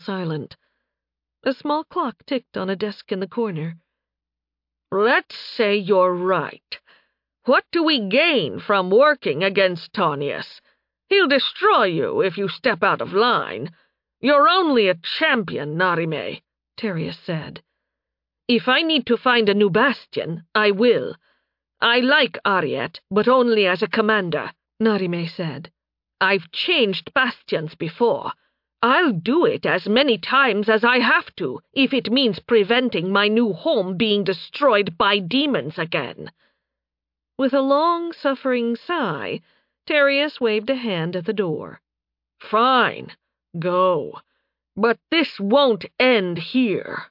silent. A small clock ticked on a desk in the corner. "Let's say you're right. What do we gain from working against Tonius? He'll destroy you if you step out of line. You're only a champion, Narime," Terius said. "If I need to find a new bastion, I will. I like Ariet, but only as a commander," Narime said. "I've changed bastions before. I'll do it as many times as I have to, if it means preventing my new home being destroyed by demons again." With a long, suffering sigh, Terius waved a hand at the door. "Fine, go. But this won't end here."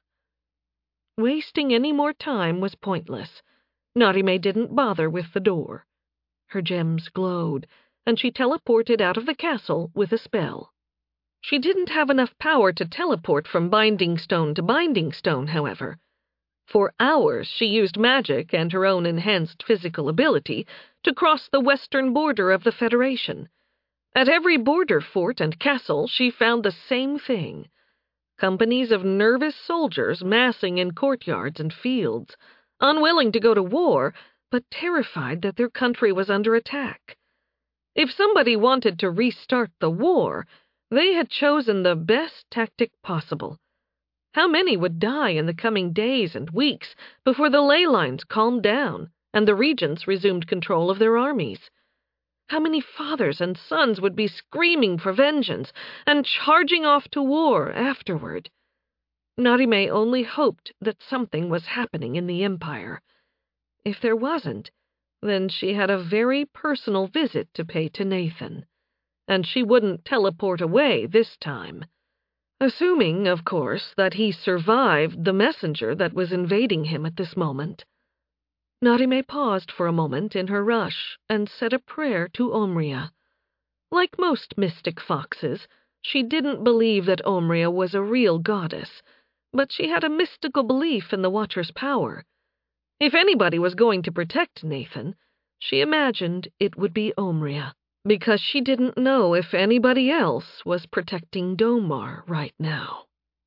Wasting any more time was pointless. Narime didn't bother with the door. Her gems glowed, and she teleported out of the castle with a spell. She didn't have enough power to teleport from Binding Stone to Binding Stone, however. For hours she used magic and her own enhanced physical ability to cross the western border of the Federation. At every border fort and castle she found the same thing: companies of nervous soldiers massing in courtyards and fields, unwilling to go to war, but terrified that their country was under attack. If somebody wanted to restart the war, they had chosen the best tactic possible. How many would die in the coming days and weeks before the ley lines calmed down and the regents resumed control of their armies? How many fathers and sons would be screaming for vengeance and charging off to war afterward? Narime only hoped that something was happening in the Empire. If there wasn't, then she had a very personal visit to pay to Nathan, and she wouldn't teleport away this time. Assuming, of course, that he survived the messenger that was invading him at this moment. Narime paused for a moment in her rush and said a prayer to Omria. Like most mystic foxes, she didn't believe that Omria was a real goddess, but she had a mystical belief in the Watcher's power. If anybody was going to protect Nathan, she imagined it would be Omria, because she didn't know if anybody else was protecting Domar right now.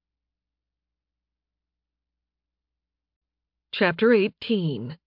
Chapter 18.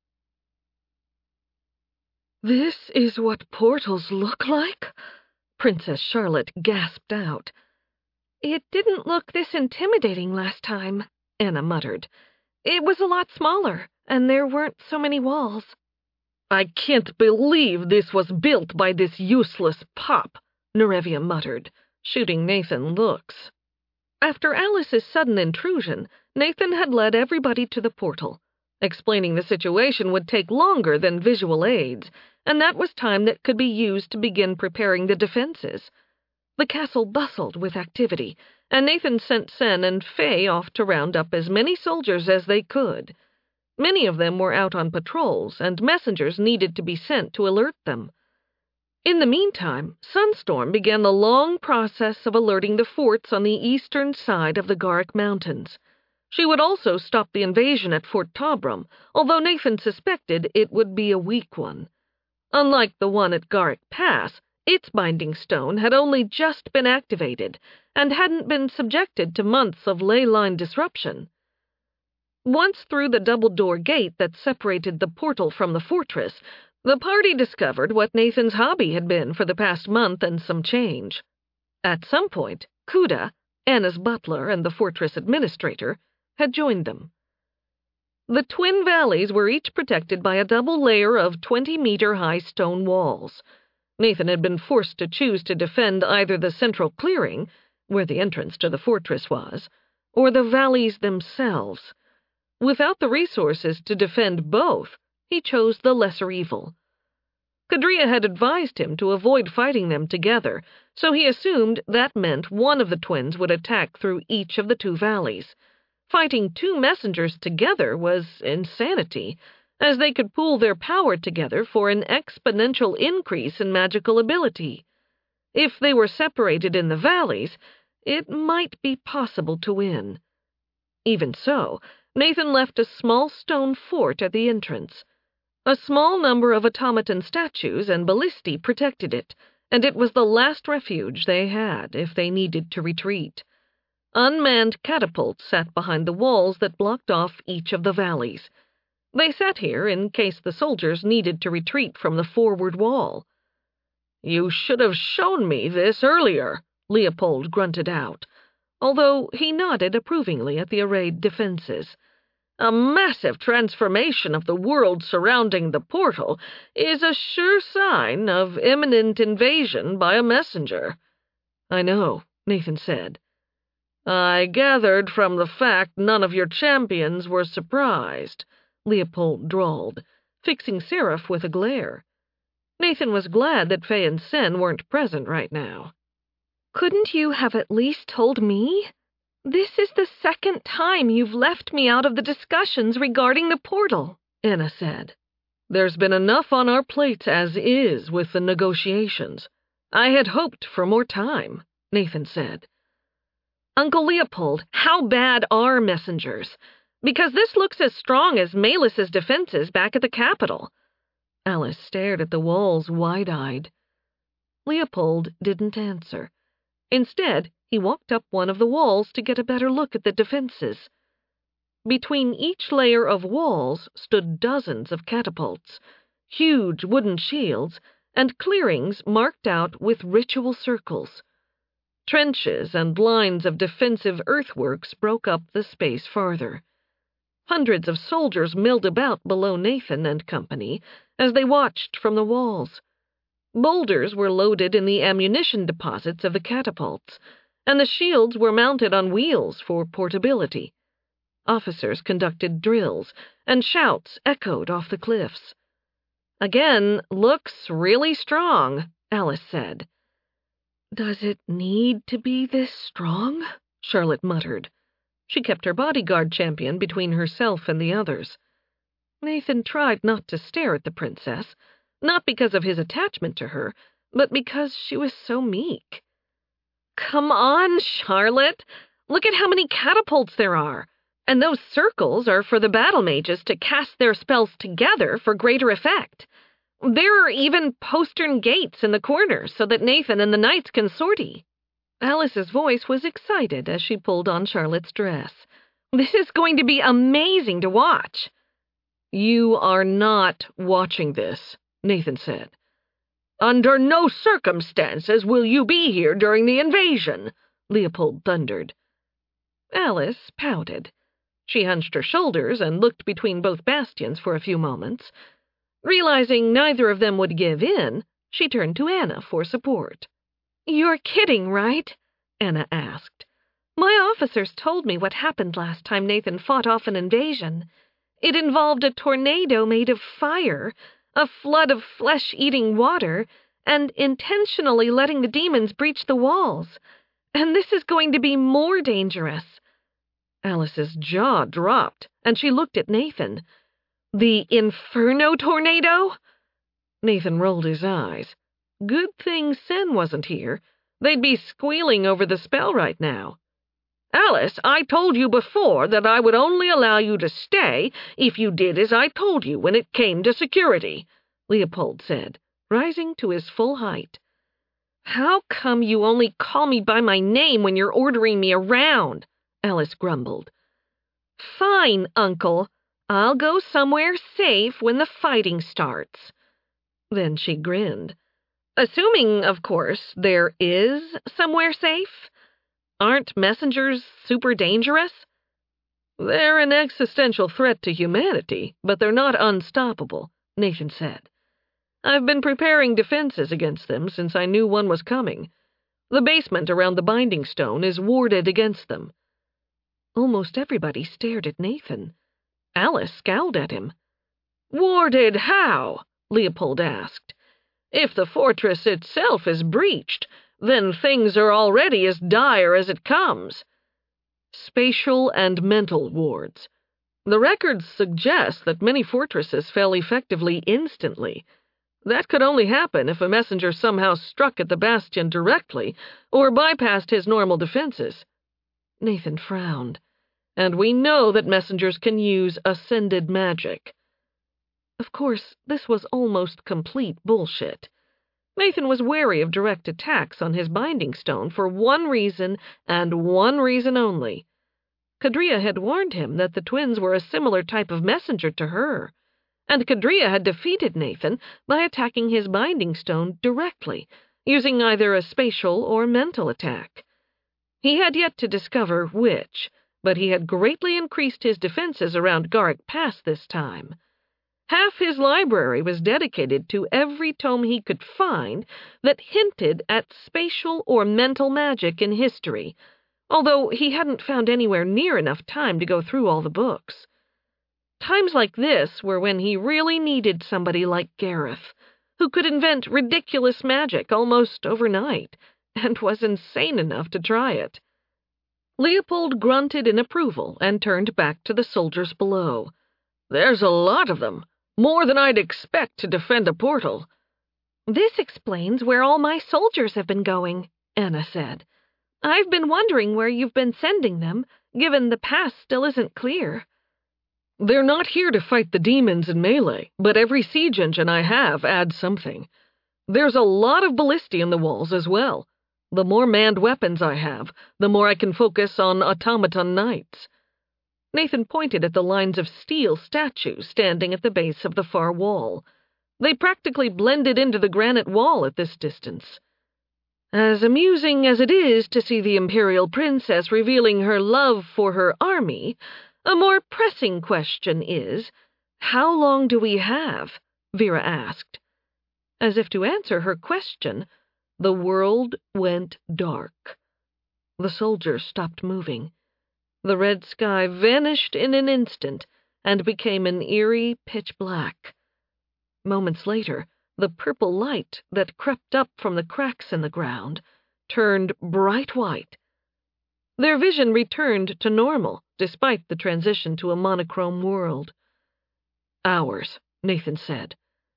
"This is what portals look like?" Princess Charlotte gasped out. "It didn't look this intimidating last time," Anna muttered. "It was a lot smaller, and there weren't so many walls." "I can't believe this was built by this useless pup," Nerevia muttered, shooting Nathan looks. After Alice's sudden intrusion, Nathan had led everybody to the portal. Explaining the situation would take longer than visual aids, and that was time that could be used to begin preparing the defenses. The castle bustled with activity, and Nathan sent Sen and Faye off to round up as many soldiers as they could. Many of them were out on patrols, and messengers needed to be sent to alert them. In the meantime, Sunstorm began the long process of alerting the forts on the eastern side of the Garrick Mountains. She would also stop the invasion at Fort Tobram, although Nathan suspected it would be a weak one. Unlike the one at Garrick Pass, its binding stone had only just been activated and hadn't been subjected to months of ley line disruption. Once through the double-door gate that separated the portal from the fortress, the party discovered what Nathan's hobby had been for the past month and some change. At some point, Kuda, Anna's butler and the fortress administrator, had joined them. The twin valleys were each protected by a double layer of 20-meter-high stone walls. Nathan had been forced to choose to defend either the central clearing, where the entrance to the fortress was, or the valleys themselves. Without the resources to defend both, he chose the lesser evil. Kadria had advised him to avoid fighting them together, so he assumed that meant one of the twins would attack through each of the two valleys. Fighting two messengers together was insanity, as they could pool their power together for an exponential increase in magical ability. If they were separated in the valleys, it might be possible to win. Even so, Nathan left a small stone fort at the entrance. A small number of automaton statues and ballistae protected it, and it was the last refuge they had if they needed to retreat. Unmanned catapults sat behind the walls that blocked off each of the valleys. They sat here in case the soldiers needed to retreat from the forward wall. "You should have shown me this earlier," Leopold grunted out, although he nodded approvingly at the arrayed defenses. "A massive transformation of the world surrounding the portal is a sure sign of imminent invasion by a messenger." "I know," Nathan said. "I gathered from the fact none of your champions were surprised," Leopold drawled, fixing Seraph with a glare. Nathan was glad that Faye and Sen weren't present right now. "Couldn't you have at least told me? This is the second time you've left me out of the discussions regarding the portal," Anna said. "There's been enough on our plates as is with the negotiations. I had hoped for more time," Nathan said. "Uncle Leopold, how bad are messengers? Because this looks as strong as Malus's defenses back at the capital." Alice stared at the walls wide-eyed. Leopold didn't answer. Instead, he walked up one of the walls to get a better look at the defenses. Between each layer of walls stood dozens of catapults, huge wooden shields, and clearings marked out with ritual circles. Trenches and lines of defensive earthworks broke up the space farther. Hundreds of soldiers milled about below Nathan and company as they watched from the walls. Boulders were loaded in the ammunition deposits of the catapults, and the shields were mounted on wheels for portability. Officers conducted drills, and shouts echoed off the cliffs. "Again, looks really strong," Alice said. "Does it need to be this strong?" Charlotte muttered. She kept her bodyguard champion between herself and the others. Nathan tried not to stare at the princess, not because of his attachment to her, but because she was so meek. "Come on, Charlotte. Look at how many catapults there are. And those circles are for the battle mages to cast their spells together for greater effect. There are even postern gates in the corners so that Nathan and the knights can sortie." Alice's voice was excited as she pulled on Charlotte's dress. "This is going to be amazing to watch." "You are not watching this," Nathan said. "Under no circumstances will you be here during the invasion," Leopold thundered. Alice pouted. She hunched her shoulders and looked between both bastions for a few moments. Realizing neither of them would give in, she turned to Anna for support. "You're kidding, right?" Anna asked. "My officers told me what happened last time Nathan fought off an invasion. It involved a tornado made of fire, a flood of flesh-eating water, and intentionally letting the demons breach the walls. And this is going to be more dangerous." Alice's jaw dropped, and she looked at Nathan. "The Inferno Tornado?" Nathan rolled his eyes. Good thing Sen wasn't here. They'd be squealing over the spell right now. "Alice, I told you before that I would only allow you to stay if you did as I told you when it came to security," Leopold said, rising to his full height. "How come you only call me by my name when you're ordering me around?" Alice grumbled. "Fine, Uncle. I'll go somewhere safe when the fighting starts." Then she grinned. "Assuming, of course, there is somewhere safe? Aren't messengers super dangerous?" "They're an existential threat to humanity, but they're not unstoppable," Nathan said. "I've been preparing defenses against them since I knew one was coming. The basement around the Binding Stone is warded against them." Almost everybody stared at Nathan. Alice scowled at him. "Warded how?" Leopold asked. "If the fortress itself is breached, then things are already as dire as it comes." "Spatial and mental wards. The records suggest that many fortresses fell effectively instantly. That could only happen if a messenger somehow struck at the bastion directly or bypassed his normal defenses." Nathan frowned. "And we know that messengers can use ascended magic." Of course, this was almost complete bullshit. Nathan was wary of direct attacks on his binding stone for one reason and one reason only. Kadria had warned him that the twins were a similar type of messenger to her, and Kadria had defeated Nathan by attacking his binding stone directly, using either a spatial or mental attack. He had yet to discover which, but he had greatly increased his defenses around Garrick Pass this time. Half his library was dedicated to every tome he could find that hinted at spatial or mental magic in history, although he hadn't found anywhere near enough time to go through all the books. Times like this were when he really needed somebody like Gareth, who could invent ridiculous magic almost overnight, and was insane enough to try it. Leopold grunted in approval and turned back to the soldiers below. "There's a lot of them. More than I'd expect to defend a portal." "This explains where all my soldiers have been going," Anna said. "I've been wondering where you've been sending them, given the pass still isn't clear." "They're not here to fight the demons in melee, but every siege engine I have adds something. There's a lot of ballistae in the walls as well. The more manned weapons I have, the more I can focus on automaton knights." Nathan pointed at the lines of steel statues standing at the base of the far wall. They practically blended into the granite wall at this distance. "As amusing as it is to see the Imperial Princess revealing her love for her army, a more pressing question is, how long do we have?" Vera asked. As if to answer her question, the world went dark. The soldiers stopped moving. The red sky vanished in an instant and became an eerie pitch black. Moments later, the purple light that crept up from the cracks in the ground turned bright white. Their vision returned to normal, despite the transition to a monochrome world. "Hours," Nathan said.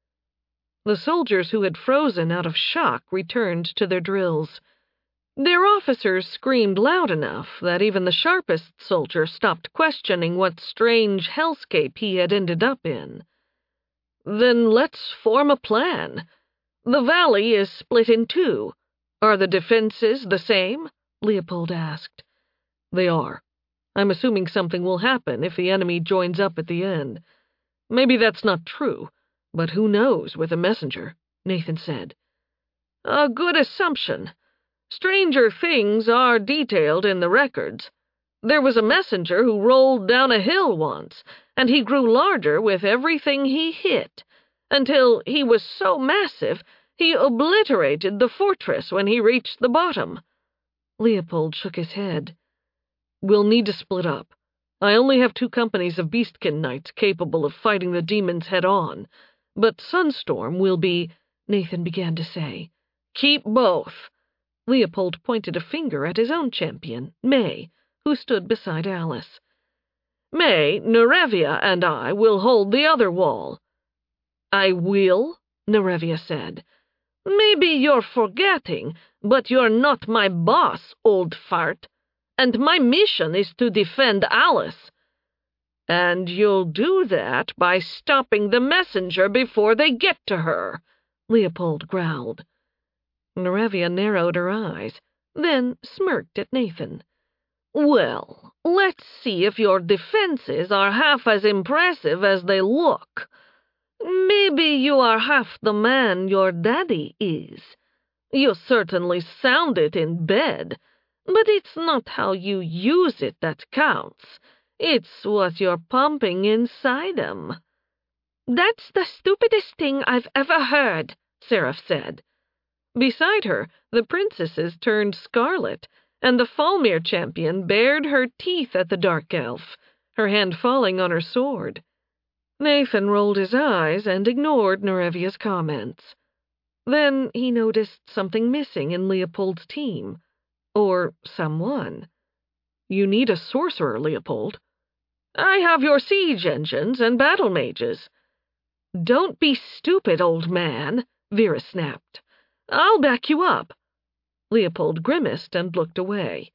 The soldiers who had frozen out of shock returned to their drills. Their officers screamed loud enough that even the sharpest soldier stopped questioning what strange hellscape he had ended up in. "Then let's form a plan. The valley is split in two. Are the defenses the same?" Leopold asked. "They are. I'm assuming something will happen if the enemy joins up at the end. Maybe that's not true, but who knows with a messenger," Nathan said. "A good assumption. Stranger things are detailed in the records. There was a messenger who rolled down a hill once, and he grew larger with everything he hit, until he was so massive he obliterated the fortress when he reached the bottom." Leopold shook his head. "We'll need to split up. I only have 2 companies of Beastkin Knights capable of fighting the demons head-on, but Sunstorm will be—" Nathan began to say. "Keep both." Leopold pointed a finger at his own champion, May, who stood beside Alice. "May, Nerevia, and I will hold the other wall." "I will?" Nerevia said. "Maybe you're forgetting, but you're not my boss, old fart. And my mission is to defend Alice. And you'll do that by stopping the messenger before they get to her," Leopold growled. Nerevia narrowed her eyes, then smirked at Nathan. "Well, let's see if your defenses are half as impressive as they look. Maybe you are half the man your daddy is. You certainly sound it in bed, but it's not how you use it that counts. It's what you're pumping inside 'em." "That's the stupidest thing I've ever heard," Seraph said. Beside her, the princesses turned scarlet, and the Falmir champion bared her teeth at the dark elf, her hand falling on her sword. Nathan rolled his eyes and ignored Nerevia's comments. Then he noticed something missing in Leopold's team. Or someone. "You need a sorcerer, Leopold." "I have your siege engines and battle mages." "Don't be stupid, old man," Vera snapped. "I'll back you up." Leopold grimaced and looked away.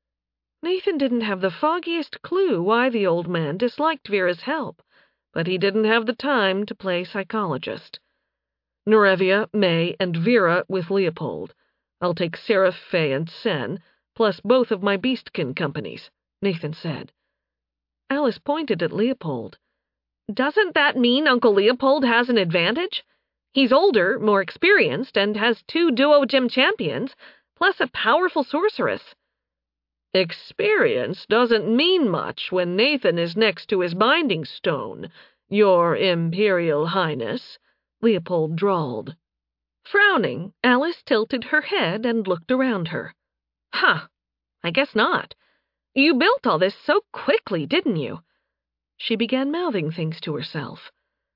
Nathan didn't have the foggiest clue why the old man disliked Vera's help, but he didn't have the time to play psychologist. Nerevia, May, and Vera with Leopold. I'll take Seraph, Faye, and Sen, plus both of my beastkin companies, Nathan said. Alice pointed at Leopold. Doesn't that mean Uncle Leopold has an advantage? He's older, more experienced, and has 2 Duo Gym champions, plus a powerful sorceress. Experience doesn't mean much when Nathan is next to his binding stone, Your Imperial Highness, Leopold drawled. Frowning, Alice tilted her head and looked around her. Huh, I guess not. You built all this so quickly, didn't you? She began mouthing things to herself.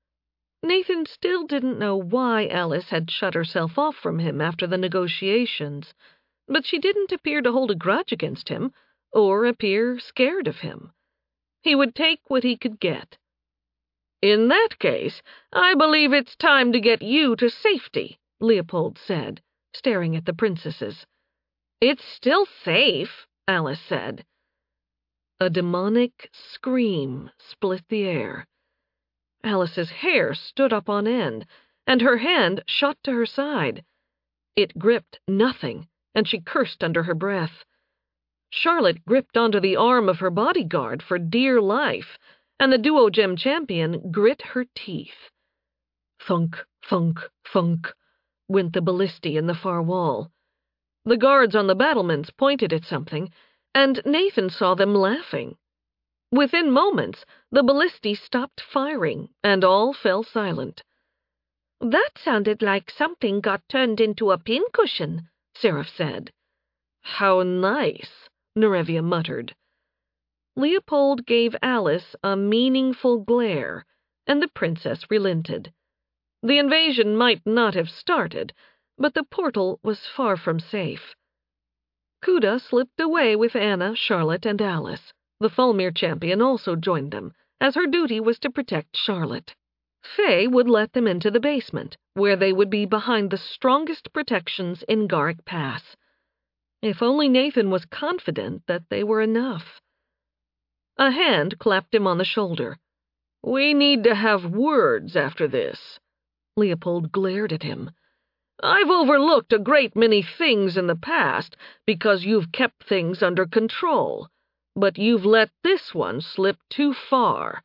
Nathan still didn't know why Alice had shut herself off from him after the negotiations, but she didn't appear to hold a grudge against him, or appear scared of him. He would take what he could get. In that case, I believe it's time to get you to safety, Leopold said, staring at the princesses. It's still safe, Alice said. A demonic scream split the air. Alice's hair stood up on end, and her hand shot to her side. It gripped nothing, and she cursed under her breath. Charlotte gripped onto the arm of her bodyguard for dear life, and the Duo Gym champion grit her teeth. Thunk, thunk, thunk, went the ballistae in the far wall. The guards on the battlements pointed at something, and Nathan saw them laughing. Within moments, the ballistae stopped firing, and all fell silent. That sounded like something got turned into a pincushion, Seraph said. How nice, Nerevia muttered. Leopold gave Alice a meaningful glare, and the princess relented. The invasion might not have started, but the portal was far from safe. Kuda slipped away with Anna, Charlotte, and Alice. The Fulmir champion also joined them, as her duty was to protect Charlotte. Faye would let them into the basement, where they would be behind the strongest protections in Garrick Pass. If only Nathan was confident that they were enough. A hand clapped him on the shoulder. We need to have words after this. Leopold glared at him. I've overlooked a great many things in the past because you've kept things under control, but you've let this one slip too far.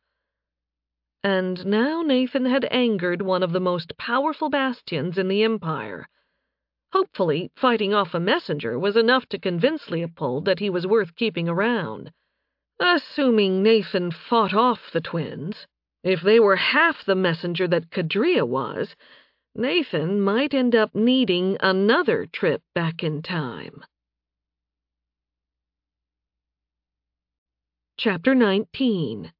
And now Nathan had angered one of the most powerful bastions in the Empire. Hopefully, fighting off a messenger was enough to convince Leopold that he was worth keeping around. Assuming Nathan fought off the twins, if they were half the messenger that Kadria was, Nathan might end up needing another trip back in time. Chapter 19.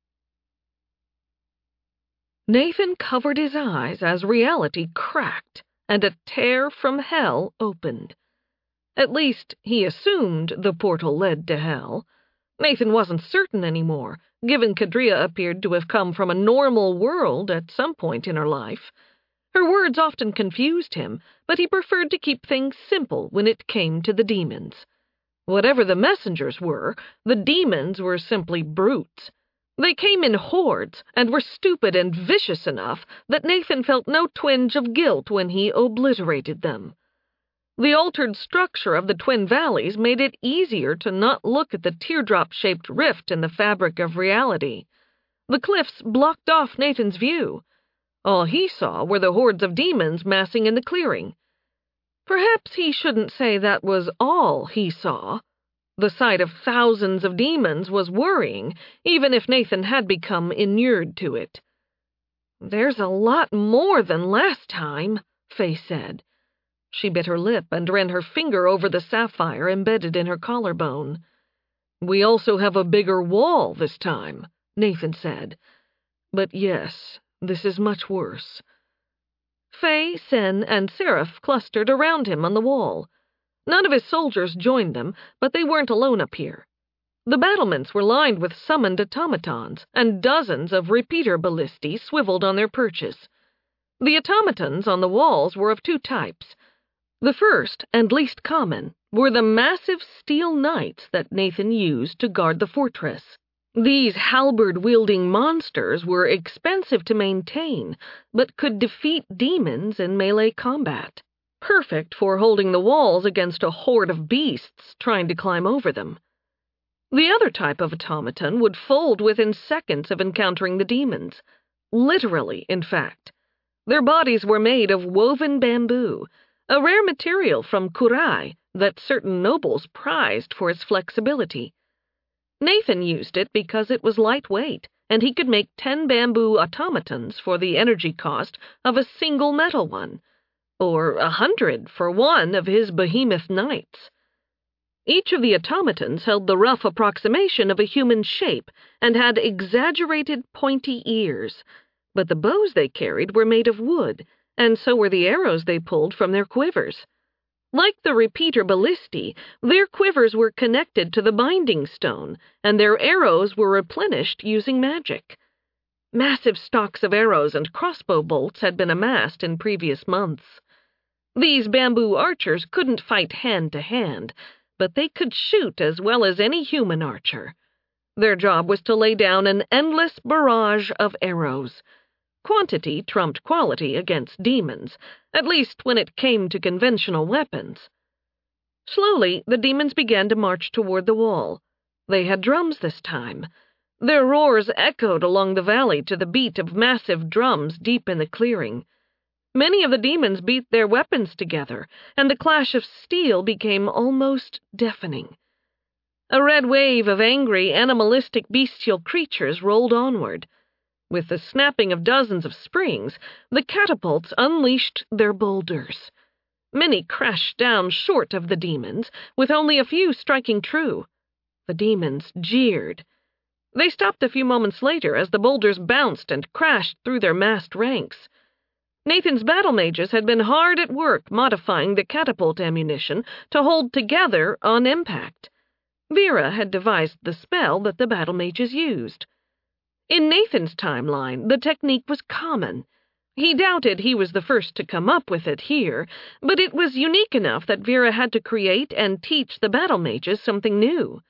Nathan covered his eyes as reality cracked and a tear from hell opened. At least, he assumed the portal led to hell. Nathan wasn't certain anymore, given Kadria appeared to have come from a normal world at some point in her life. Her words often confused him, but he preferred to keep things simple when it came to the demons. Whatever the messengers were, the demons were simply brutes. They came in hordes and were stupid and vicious enough that Nathan felt no twinge of guilt when he obliterated them. The altered structure of the Twin Valleys made it easier to not look at the teardrop-shaped rift in the fabric of reality. The cliffs blocked off Nathan's view. All he saw were the hordes of demons massing in the clearing. Perhaps he shouldn't say that was all he saw. The sight of thousands of demons was worrying, even if Nathan had become inured to it. "There's a lot more than last time," Faye said. She bit her lip and ran her finger over the sapphire embedded in her collarbone. "We also have a bigger wall this time," Nathan said. "But yes, this is much worse." Faye, Sen, and Seraph clustered around him on the wall. None of his soldiers joined them, but they weren't alone up here. The battlements were lined with summoned automatons, and dozens of repeater ballistae swiveled on their perches. The automatons on the walls were of 2 types. The first, and least common, were the massive steel knights that Nathan used to guard the fortress. These halberd-wielding monsters were expensive to maintain, but could defeat demons in melee combat, perfect for holding the walls against a horde of beasts trying to climb over them. The other type of automaton would fold within seconds of encountering the demons. Literally, in fact. Their bodies were made of woven bamboo, a rare material from Kurai that certain nobles prized for its flexibility. Nathan used it because it was lightweight, and he could make 10 bamboo automatons for the energy cost of a single metal one, or 100 for one of his behemoth knights. Each of the automatons held the rough approximation of a human shape and had exaggerated pointy ears, but the bows they carried were made of wood, and so were the arrows they pulled from their quivers. Like the repeater ballistae, their quivers were connected to the binding stone, and their arrows were replenished using magic. Massive stocks of arrows and crossbow bolts had been amassed in previous months. These bamboo archers couldn't fight hand to hand, but they could shoot as well as any human archer. Their job was to lay down an endless barrage of arrows. Quantity trumped quality against demons, at least when it came to conventional weapons. Slowly, the demons began to march toward the wall. They had drums this time. Their roars echoed along the valley to the beat of massive drums deep in the clearing. Many of the demons beat their weapons together, and the clash of steel became almost deafening. A red wave of angry, animalistic, bestial creatures rolled onward. With the snapping of dozens of springs, the catapults unleashed their boulders. Many crashed down short of the demons, with only a few striking true. The demons jeered. They stopped a few moments later as the boulders bounced and crashed through their massed ranks. Nathan's battle mages had been hard at work modifying the catapult ammunition to hold together on impact. Vera had devised the spell that the battle mages used. In Nathan's timeline, the technique was common. He doubted he was the first to come up with it here, but it was unique enough that Vera had to create and teach the battle mages something new.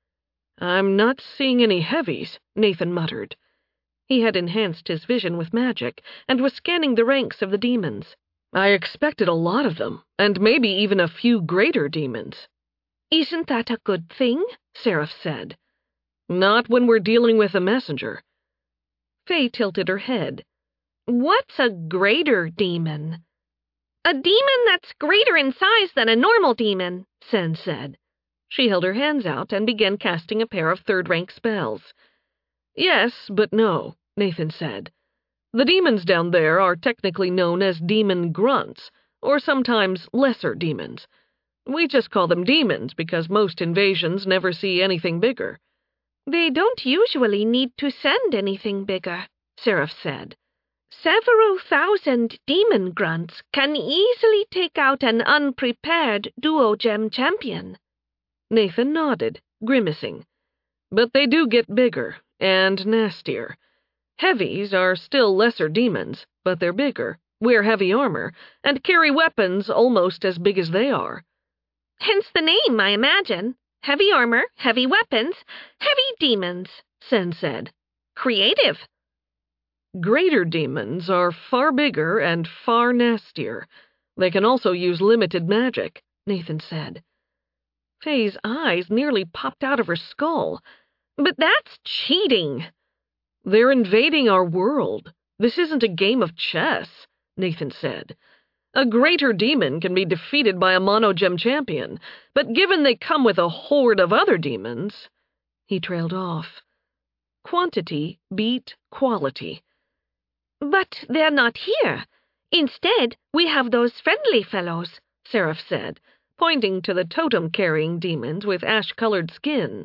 "I'm not seeing any heavies," Nathan muttered. He had enhanced his vision with magic and was scanning the ranks of the demons. "I expected a lot of them, and maybe even a few greater demons." "Isn't that a good thing?" Seraph said. "Not when we're dealing with a messenger." Faye tilted her head. "What's a greater demon?" "A demon that's greater in size than a normal demon," Sen said. She held her hands out and began casting a pair of third-rank spells. "Yes, but no," Nathan said. "The demons down there are technically known as demon grunts, or sometimes lesser demons. We just call them demons because most invasions never see anything bigger." "They don't usually need to send anything bigger," Seraph said. "Several thousand demon grunts can easily take out an unprepared duo-gem champion." Nathan nodded, grimacing. "But they do get bigger, and nastier. Heavies are still lesser demons, but they're bigger, wear heavy armor, and carry weapons almost as big as they are." "Hence the name, I imagine. Heavy armor, heavy weapons, heavy demons," Sen said. "Creative." "Greater demons are far bigger and far nastier. They can also use limited magic," Nathan said. Faye's eyes nearly popped out of her skull. "But that's cheating." "They're invading our world. This isn't a game of chess," Nathan said. "A greater demon can be defeated by a monogem champion, but given they come with a horde of other demons—" He trailed off. Quantity beat quality. "But they're not here. Instead, we have those friendly fellows," Seraph said, pointing to the totem-carrying demons with ash-colored skin.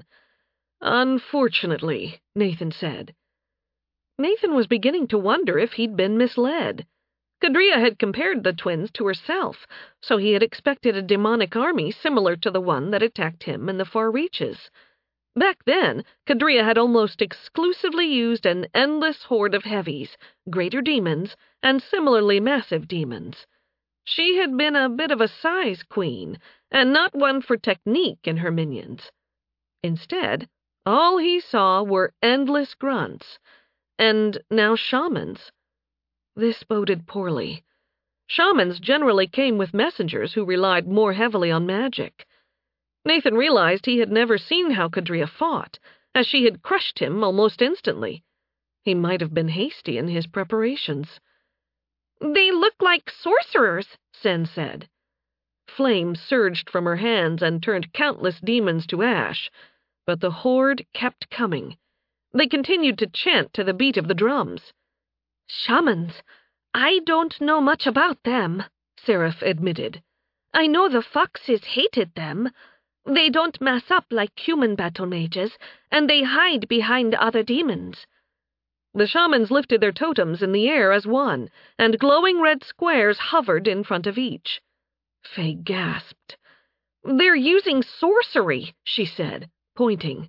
"Unfortunately," Nathan said. Nathan was beginning to wonder if he'd been misled. Kadria had compared the twins to herself, so he had expected a demonic army similar to the one that attacked him in the far reaches. Back then, Kadria had almost exclusively used an endless horde of heavies, greater demons, and similarly massive demons. She had been a bit of a size queen, and not one for technique in her minions. Instead, All he saw were endless grunts, and now shamans. This boded poorly. Shamans generally came with messengers who relied more heavily on magic. Nathan realized he had never seen how Kadria fought, as she had crushed him almost instantly. He might have been hasty in his preparations. "They look like sorcerers," Sen said. Flame surged from her hands and turned countless demons to ash, but the horde kept coming. They continued to chant to the beat of the drums. "Shamans. I don't know much about them," Seraph admitted. "I know the foxes hated them. They don't mass up like human battle mages, and they hide behind other demons." The shamans lifted their totems in the air as one, and glowing red squares hovered in front of each. Faye gasped. "They're using sorcery," she said, pointing.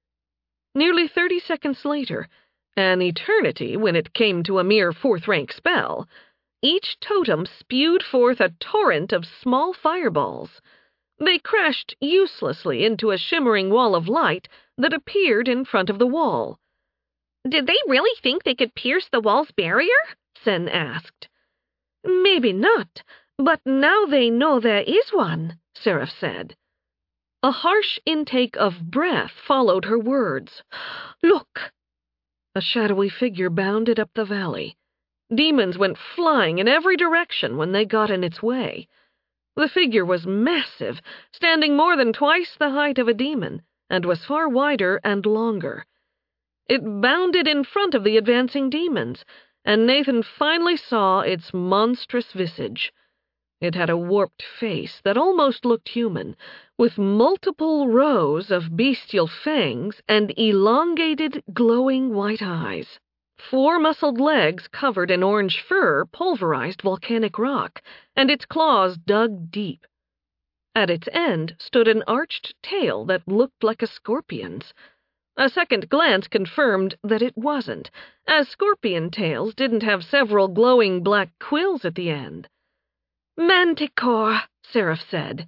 Nearly 30 seconds later, an eternity when it came to a mere fourth-rank spell, each totem spewed forth a torrent of small fireballs. They crashed uselessly into a shimmering wall of light that appeared in front of the wall. "Did they really think they could pierce the wall's barrier?" Sen asked. "Maybe not, but now they know there is one," Seraph said. A harsh intake of breath followed her words. "Look!" A shadowy figure bounded up the valley. Demons went flying in every direction when they got in its way. The figure was massive, standing more than twice the height of a demon, and was far wider and longer. It bounded in front of the advancing demons, and Nathan finally saw its monstrous visage. It had a warped face that almost looked human, with multiple rows of bestial fangs and elongated, glowing white eyes. 4 muscled legs covered in orange fur pulverized volcanic rock, and its claws dug deep. At its end stood an arched tail that looked like a scorpion's. A second glance confirmed that it wasn't, as scorpion tails didn't have several glowing black quills at the end. "Manticore," Seraph said.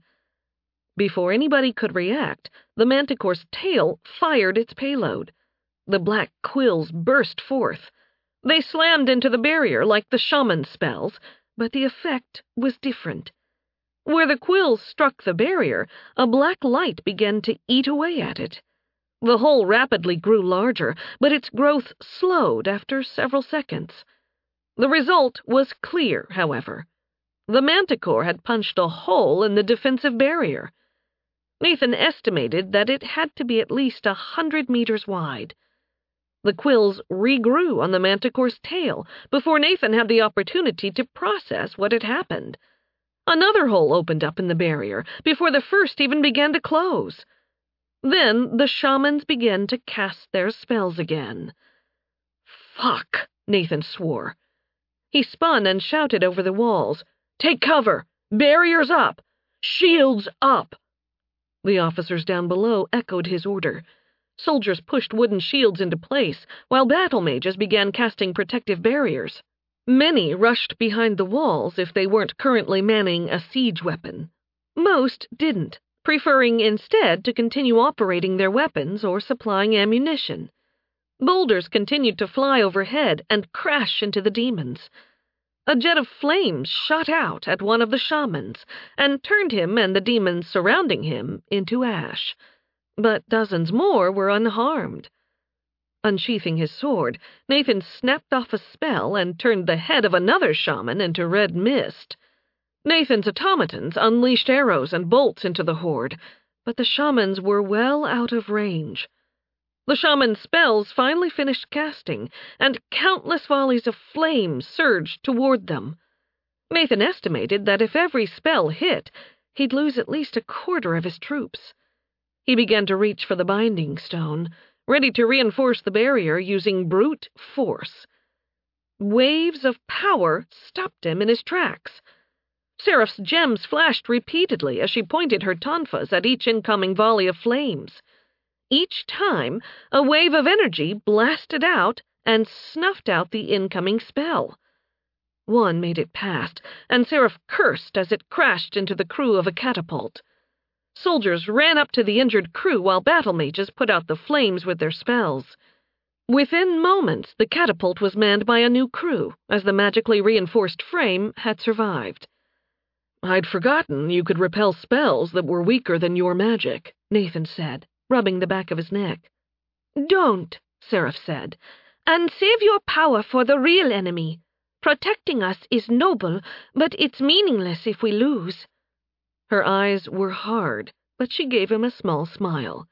Before anybody could react, the manticore's tail fired its payload. The black quills burst forth. They slammed into the barrier like the shaman spells, but the effect was different. Where the quills struck the barrier, a black light began to eat away at it. The hole rapidly grew larger, but its growth slowed after several seconds. The result was clear, however. The manticore had punched a hole in the defensive barrier. Nathan estimated that it had to be at least 100 meters wide. The quills regrew on the manticore's tail before Nathan had the opportunity to process what had happened. Another hole opened up in the barrier before the first even began to close. Then the shamans began to cast their spells again. "Fuck," Nathan swore. He spun and shouted over the walls, "Take cover! Barriers up! Shields up!" The officers down below echoed his order. Soldiers pushed wooden shields into place, while battle mages began casting protective barriers. Many rushed behind the walls if they weren't currently manning a siege weapon. Most didn't, preferring instead to continue operating their weapons or supplying ammunition. Boulders continued to fly overhead and crash into the demons. A jet of flames shot out at one of the shamans and turned him and the demons surrounding him into ash. But dozens more were unharmed. Unsheathing his sword, Nathan snapped off a spell and turned the head of another shaman into red mist. Nathan's automatons unleashed arrows and bolts into the horde, but the shamans were well out of range. The shaman's spells finally finished casting, and countless volleys of flame surged toward them. Nathan estimated that if every spell hit, he'd lose at least a quarter of his troops. He began to reach for the binding stone, ready to reinforce the barrier using brute force. Waves of power stopped him in his tracks. Seraph's gems flashed repeatedly as she pointed her tonfas at each incoming volley of flames. Each time, a wave of energy blasted out and snuffed out the incoming spell. One made it past, and Seraph cursed as it crashed into the crew of a catapult. Soldiers ran up to the injured crew while battle mages put out the flames with their spells. Within moments, the catapult was manned by a new crew, as the magically reinforced frame had survived. "I'd forgotten you could repel spells that were weaker than your magic," Nathan said, rubbing the back of his neck. "Don't," Seraph said, "and save your power for the real enemy. Protecting us is noble, but it's meaningless if we lose." Her eyes were hard, but she gave him a small smile.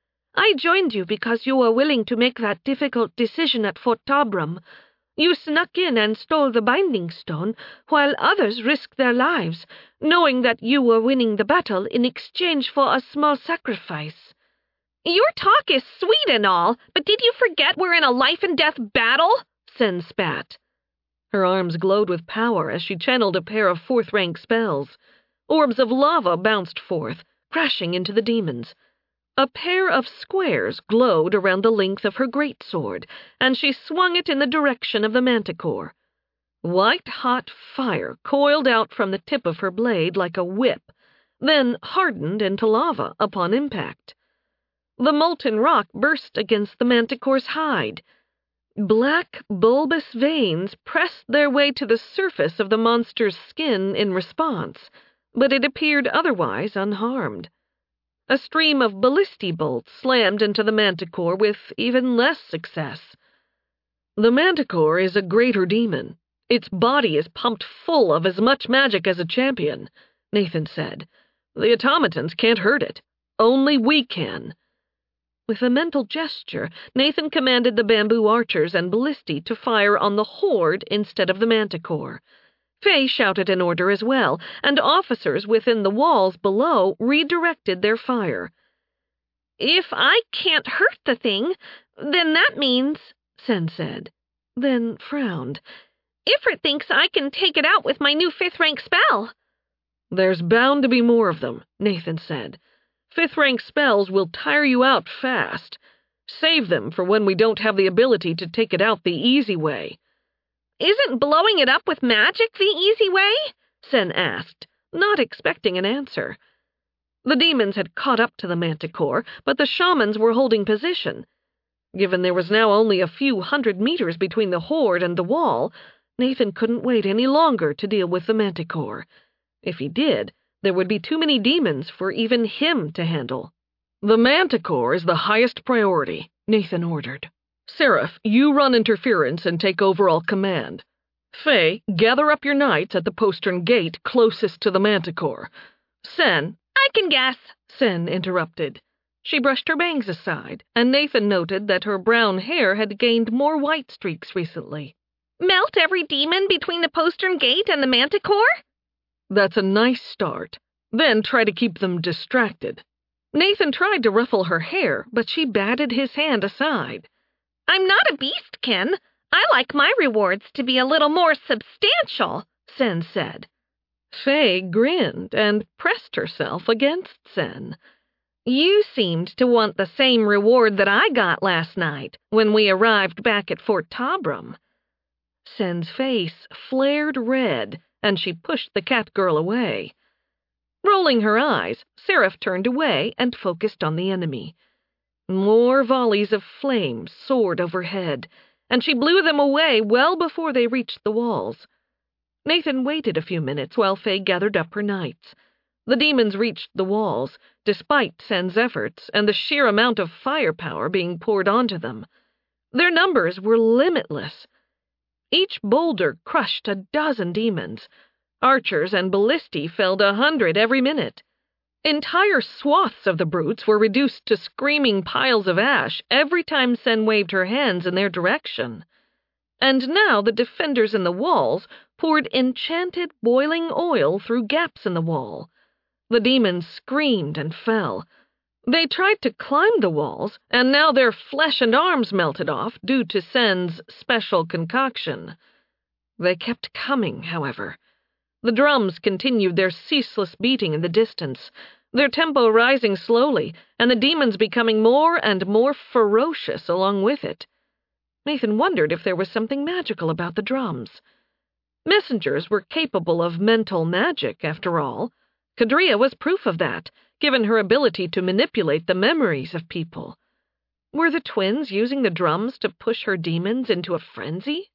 "I joined you because you were willing to make that difficult decision at Fort Tabram. You snuck in and stole the Binding Stone, while others risked their lives, knowing that you were winning the battle in exchange for a small sacrifice." "Your talk is sweet and all, but did you forget we're in a life-and-death battle?" Sen spat. Her arms glowed with power as she channeled a pair of fourth-rank spells. Orbs of lava bounced forth, crashing into the demons. A pair of squares glowed around the length of her greatsword, and she swung it in the direction of the manticore. White-hot fire coiled out from the tip of her blade like a whip, then hardened into lava upon impact. The molten rock burst against the manticore's hide. Black, bulbous veins pressed their way to the surface of the monster's skin in response, but it appeared otherwise unharmed. A stream of ballisti bolts slammed into the manticore with even less success. "The manticore is a greater demon. Its body is pumped full of as much magic as a champion," Nathan said. "The automatons can't hurt it. Only we can." With a mental gesture, Nathan commanded the bamboo archers and ballisti to fire on the horde instead of the manticore. Faye shouted an order as well, and officers within the walls below redirected their fire. "If I can't hurt the thing, then that means," Sen said, then frowned. "Ifrit thinks I can take it out with my new fifth-rank spell." "There's bound to be more of them," Nathan said. "Fifth-rank spells will tire you out fast. Save them for when we don't have the ability to take it out the easy way." "Isn't blowing it up with magic the easy way?" Sen asked, not expecting an answer. The demons had caught up to the manticore, but the shamans were holding position. Given there was now only a few 100 meters between the horde and the wall, Nathan couldn't wait any longer to deal with the manticore. If he did, there would be too many demons for even him to handle. "The manticore is the highest priority," Nathan ordered. "Seraph, you run interference and take overall command. Faye, gather up your knights at the postern gate closest to the manticore. Sen—" "I can guess," Sen interrupted. She brushed her bangs aside, and Nathan noted that her brown hair had gained more white streaks recently. "Melt every demon between the postern gate and the manticore?" "That's a nice start. Then try to keep them distracted." Nathan tried to ruffle her hair, but she batted his hand aside. "I'm not a beastkin. I like my rewards to be a little more substantial," Sen said. Faye grinned and pressed herself against Sen. "You seemed to want the same reward that I got last night when we arrived back at Fort Tabram." Sen's face flared red, and she pushed the cat girl away. Rolling her eyes, Seraph turned away and focused on the enemy. More volleys of flame soared overhead, and she blew them away well before they reached the walls. Nathan waited a few minutes while Faye gathered up her knights. The demons reached the walls, despite Sen's efforts and the sheer amount of firepower being poured onto them. Their numbers were limitless. Each boulder crushed a dozen demons. Archers and ballisti felled 100 every minute. Entire swaths of the brutes were reduced to screaming piles of ash every time Sen waved her hands in their direction. And now the defenders in the walls poured enchanted boiling oil through gaps in the wall. The demons screamed and fell. They tried to climb the walls, and now their flesh and arms melted off due to Sen's special concoction. They kept coming, however. The drums continued their ceaseless beating in the distance, their tempo rising slowly, and the demons becoming more and more ferocious along with it. Nathan wondered if there was something magical about the drums. Messengers were capable of mental magic, after all. Kadria was proof of that, given her ability to manipulate the memories of people. Were the twins using the drums to push her demons into a frenzy?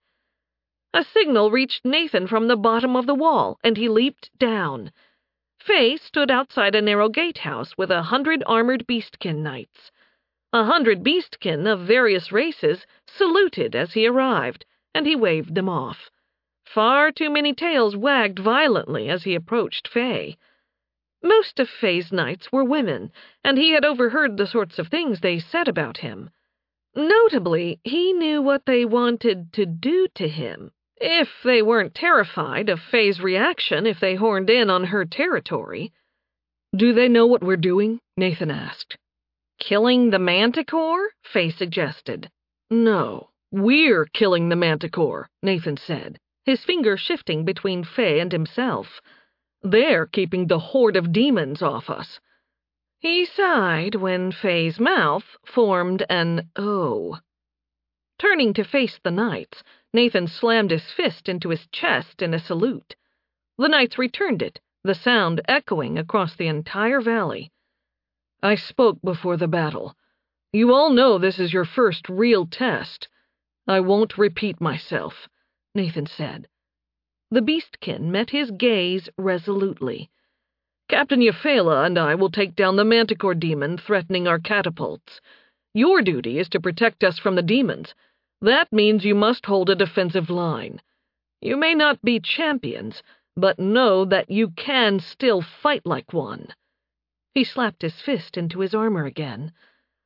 A signal reached Nathan from the bottom of the wall, and he leaped down. Faye stood outside a narrow gatehouse with 100 armored beastkin knights. 100 beastkin of various races saluted as he arrived, and he waved them off. Far too many tails wagged violently as he approached Faye. Most of Faye's knights were women, and he had overheard the sorts of things they said about him. Notably, he knew what they wanted to do to him, if they weren't terrified of Faye's reaction if they horned in on her territory. "Do they know what we're doing?" Nathan asked. "Killing the Manticore?" Faye suggested. "No, we're killing the Manticore," Nathan said, his finger shifting between Faye and himself. "They're keeping the horde of demons off us." He sighed when Faye's mouth formed an O. Turning to face the knights, Nathan slammed his fist into his chest in a salute. The knights returned it, the sound echoing across the entire valley. "I spoke before the battle. You all know this is your first real test. I won't repeat myself," Nathan said. The beastkin met his gaze resolutely. "Captain Eufaula and I will take down the Manticore demon threatening our catapults. Your duty is to protect us from the demons. That means you must hold a defensive line. You may not be champions, but know that you can still fight like one." He slapped his fist into his armor again.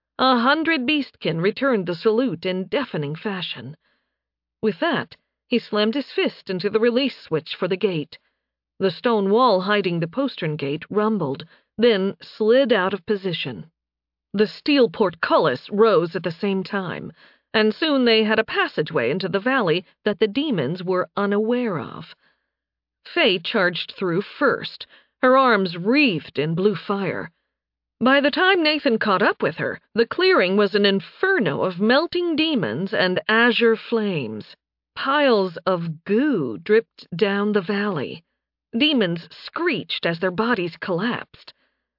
100 beastkin returned the salute in deafening fashion. With that, he slammed his fist into the release switch for the gate. The stone wall hiding the postern gate rumbled, then slid out of position. The steel portcullis rose at the same time, and soon they had a passageway into the valley that the demons were unaware of. Faye charged through first, her arms wreathed in blue fire. By the time Nathan caught up with her, the clearing was an inferno of melting demons and azure flames. Piles of goo dripped down the valley. Demons screeched as their bodies collapsed.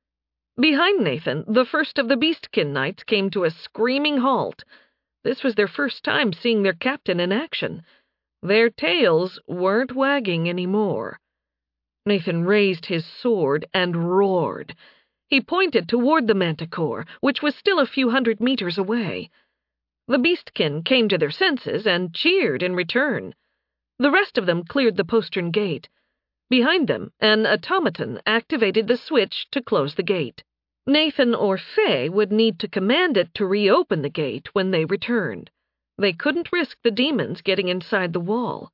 Behind Nathan, the first of the beastkin knights came to a screaming halt. This was their first time seeing their captain in action. Their tails weren't wagging anymore. Nathan raised his sword and roared. He pointed toward the Manticore, which was still a few hundred meters away. The beastkin came to their senses and cheered in return. The rest of them cleared the postern gate. Behind them, an automaton activated the switch to close the gate. Nathan or Faye would need to command it to reopen the gate when they returned. They couldn't risk the demons getting inside the wall.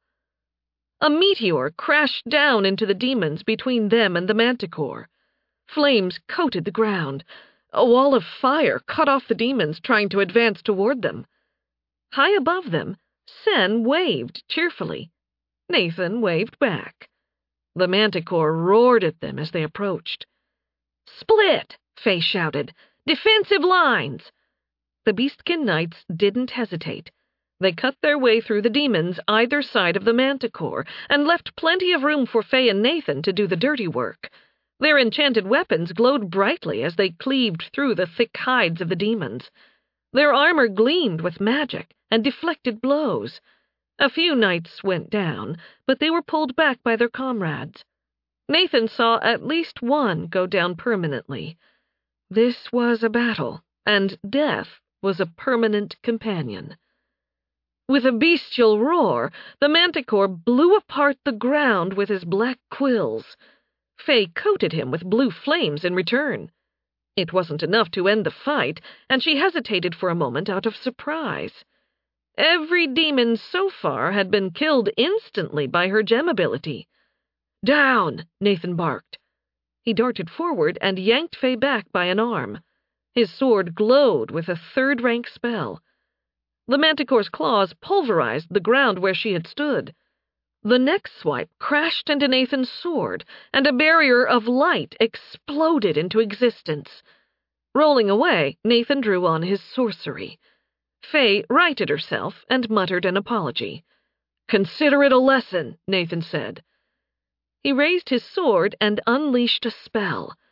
A meteor crashed down into the demons between them and the Manticore. Flames coated the ground. A wall of fire cut off the demons trying to advance toward them. High above them, Sen waved cheerfully. Nathan waved back. The Manticore roared at them as they approached. "Split!" Faye shouted. "Defensive lines!" The beastkin knights didn't hesitate. They cut their way through the demons either side of the Manticore and left plenty of room for Faye and Nathan to do the dirty work. Their enchanted weapons glowed brightly as they cleaved through the thick hides of the demons. Their armor gleamed with magic and deflected blows. A few knights went down, but they were pulled back by their comrades. Nathan saw at least one go down permanently. This was a battle, and death was a permanent companion. With a bestial roar, the Manticore blew apart the ground with his black quills. Faye coated him with blue flames in return. It wasn't enough to end the fight, and she hesitated for a moment out of surprise. Every demon so far had been killed instantly by her gem ability. "Down!" Nathan barked. He darted forward and yanked Faye back by an arm. His sword glowed with a third-rank spell. The Manticore's claws pulverized the ground where she had stood. The next swipe crashed into Nathan's sword, and a barrier of light exploded into existence. Rolling away, Nathan drew on his sorcery. Faye righted herself and muttered an apology. "Consider it a lesson," Nathan said. He raised his sword and unleashed a spell.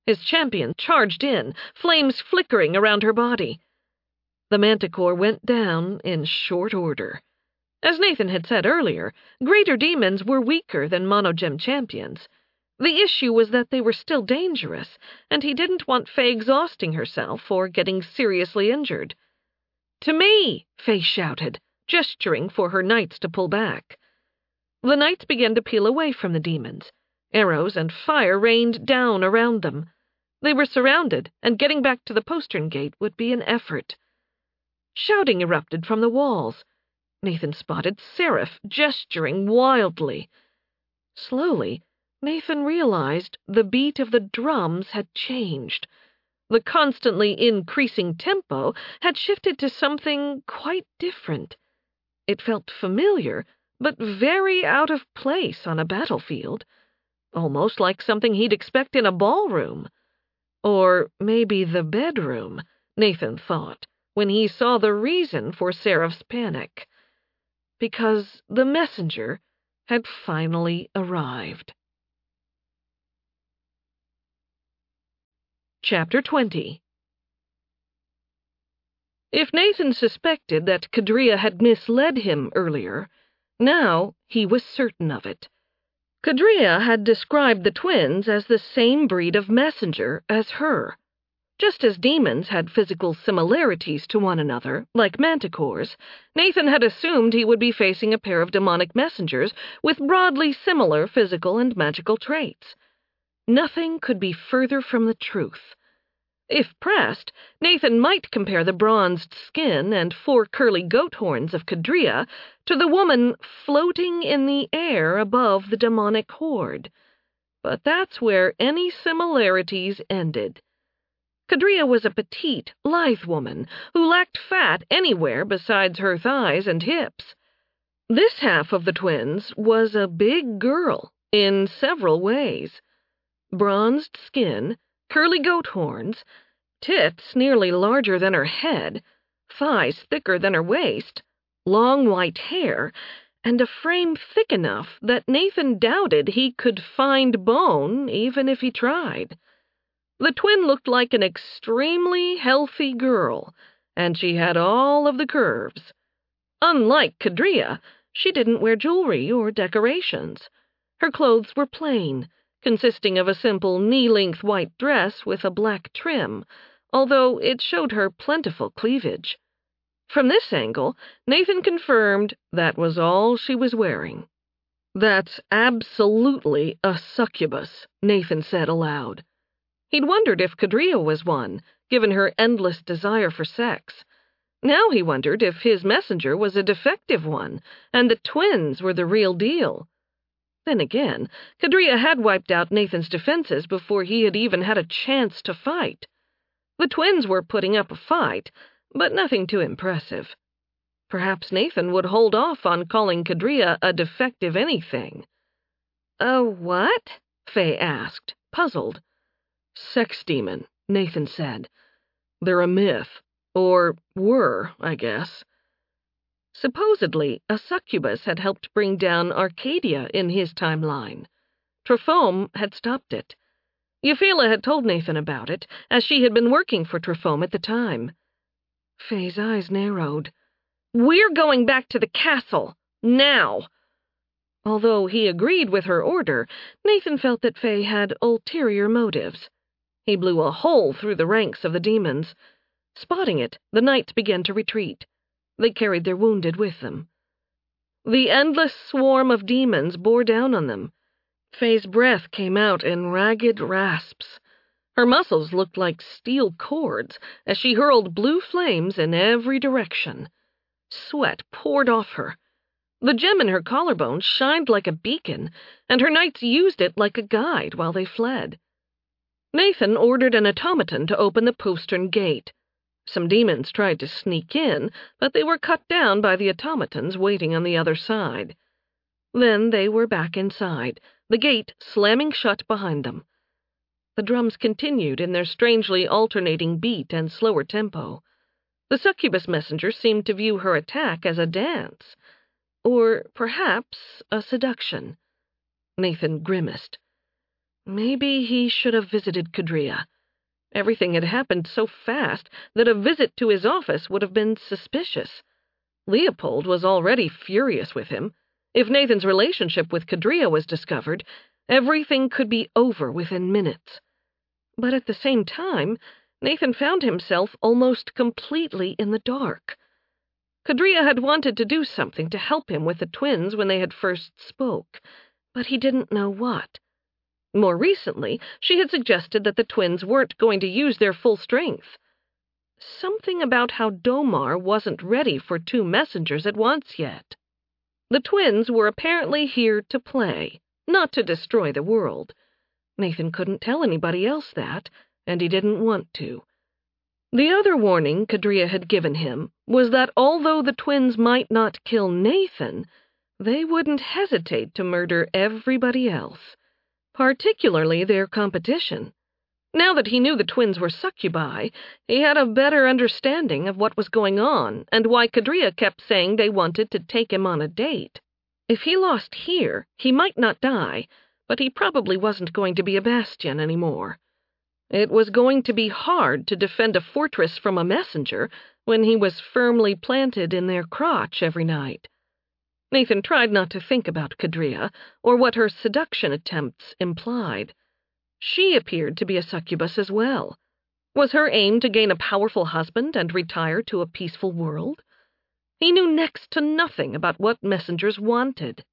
His champion charged in, flames flickering around her body. The manticore went down in short order. As Nathan had said earlier, greater demons were weaker than monogem champions. The issue was that they were still dangerous, and he didn't want Faye exhausting herself or getting seriously injured. "To me!" Faye shouted, gesturing for her knights to pull back. The knights began to peel away from the demons. Arrows and fire rained down around them. They were surrounded, and getting back to the postern gate would be an effort. Shouting erupted from the walls. Nathan spotted Seraph gesturing wildly. Slowly, Nathan realized the beat of the drums had changed. The constantly increasing tempo had shifted to something quite different. It felt familiar, but very out of place on a battlefield. Almost like something he'd expect in a ballroom. Or maybe the bedroom, Nathan thought, when he saw the reason for Seraph's panic. Because the messenger had finally arrived. Chapter 20. If Nathan suspected that Kadria had misled him earlier, now he was certain of it. Kadria had described the twins as the same breed of messenger as her. Just as demons had physical similarities to one another, like manticores, Nathan had assumed he would be facing a pair of demonic messengers with broadly similar physical and magical traits. Nothing could be further from the truth. If pressed, Nathan might compare the bronzed skin and 4 curly goat horns of Kadria to the woman floating in the air above the demonic horde. But that's where any similarities ended. Kadria was a petite, lithe woman who lacked fat anywhere besides her thighs and hips. This half of the twins was a big girl in several ways. Bronzed skin, curly goat horns, tits nearly larger than her head, thighs thicker than her waist, long white hair, and a frame thick enough that Nathan doubted he could find bone even if he tried. The twin looked like an extremely healthy girl, and she had all of the curves. Unlike Kadria, she didn't wear jewelry or decorations. Her clothes were plain, consisting of a simple knee-length white dress with a black trim, although it showed her plentiful cleavage. From this angle, Nathan confirmed that was all she was wearing. "That's absolutely a succubus," Nathan said aloud. He'd wondered if Kadria was one, given her endless desire for sex. Now he wondered if his messenger was a defective one, and the twins were the real deal. Then again, Kadria had wiped out Nathan's defenses before he had even had a chance to fight. The twins were putting up a fight, but nothing too impressive. Perhaps Nathan would hold off on calling Kadria a defective anything. "A what?" Faye asked, puzzled. "Sex demon," Nathan said. "They're a myth. Or were, I guess." Supposedly, a succubus had helped bring down Arcadia in his timeline. Trifome had stopped it. Euphila had told Nathan about it, as she had been working for Trifome at the time. Faye's eyes narrowed. "We're going back to the castle. Now!" Although he agreed with her order, Nathan felt that Faye had ulterior motives. He blew a hole through the ranks of the demons. Spotting it, the knights began to retreat. They carried their wounded with them. The endless swarm of demons bore down on them. Faye's breath came out in ragged rasps. Her muscles looked like steel cords as she hurled blue flames in every direction. Sweat poured off her. The gem in her collarbone shined like a beacon, and her knights used it like a guide while they fled. Nathan ordered an automaton to open the postern gate. Some demons tried to sneak in, but they were cut down by the automatons waiting on the other side. Then they were back inside, the gate slamming shut behind them. The drums continued in their strangely alternating beat and slower tempo. The succubus messenger seemed to view her attack as a dance, or perhaps a seduction. Nathan grimaced. Maybe he should have visited Kadria. Everything had happened so fast that a visit to his office would have been suspicious. Leopold was already furious with him. If Nathan's relationship with Kadria was discovered, everything could be over within minutes. But at the same time, Nathan found himself almost completely in the dark. Kadria had wanted to do something to help him with the twins when they had first spoke, but he didn't know what. More recently, she had suggested that the twins weren't going to use their full strength. Something about how Domar wasn't ready for 2 messengers at once yet. The twins were apparently here to play, not to destroy the world. Nathan couldn't tell anybody else that, and he didn't want to. The other warning Kadria had given him was that although the twins might not kill Nathan, they wouldn't hesitate to murder everybody else, particularly their competition. Now that he knew the twins were succubi, he had a better understanding of what was going on and why Kadria kept saying they wanted to take him on a date. If he lost here, he might not die, but he probably wasn't going to be a bastion anymore. It was going to be hard to defend a fortress from a messenger when he was firmly planted in their crotch every night. Nathan tried not to think about Kadria or what her seduction attempts implied. She appeared to be a succubus as well. Was her aim to gain a powerful husband and retire to a peaceful world? He knew next to nothing about what messengers wanted.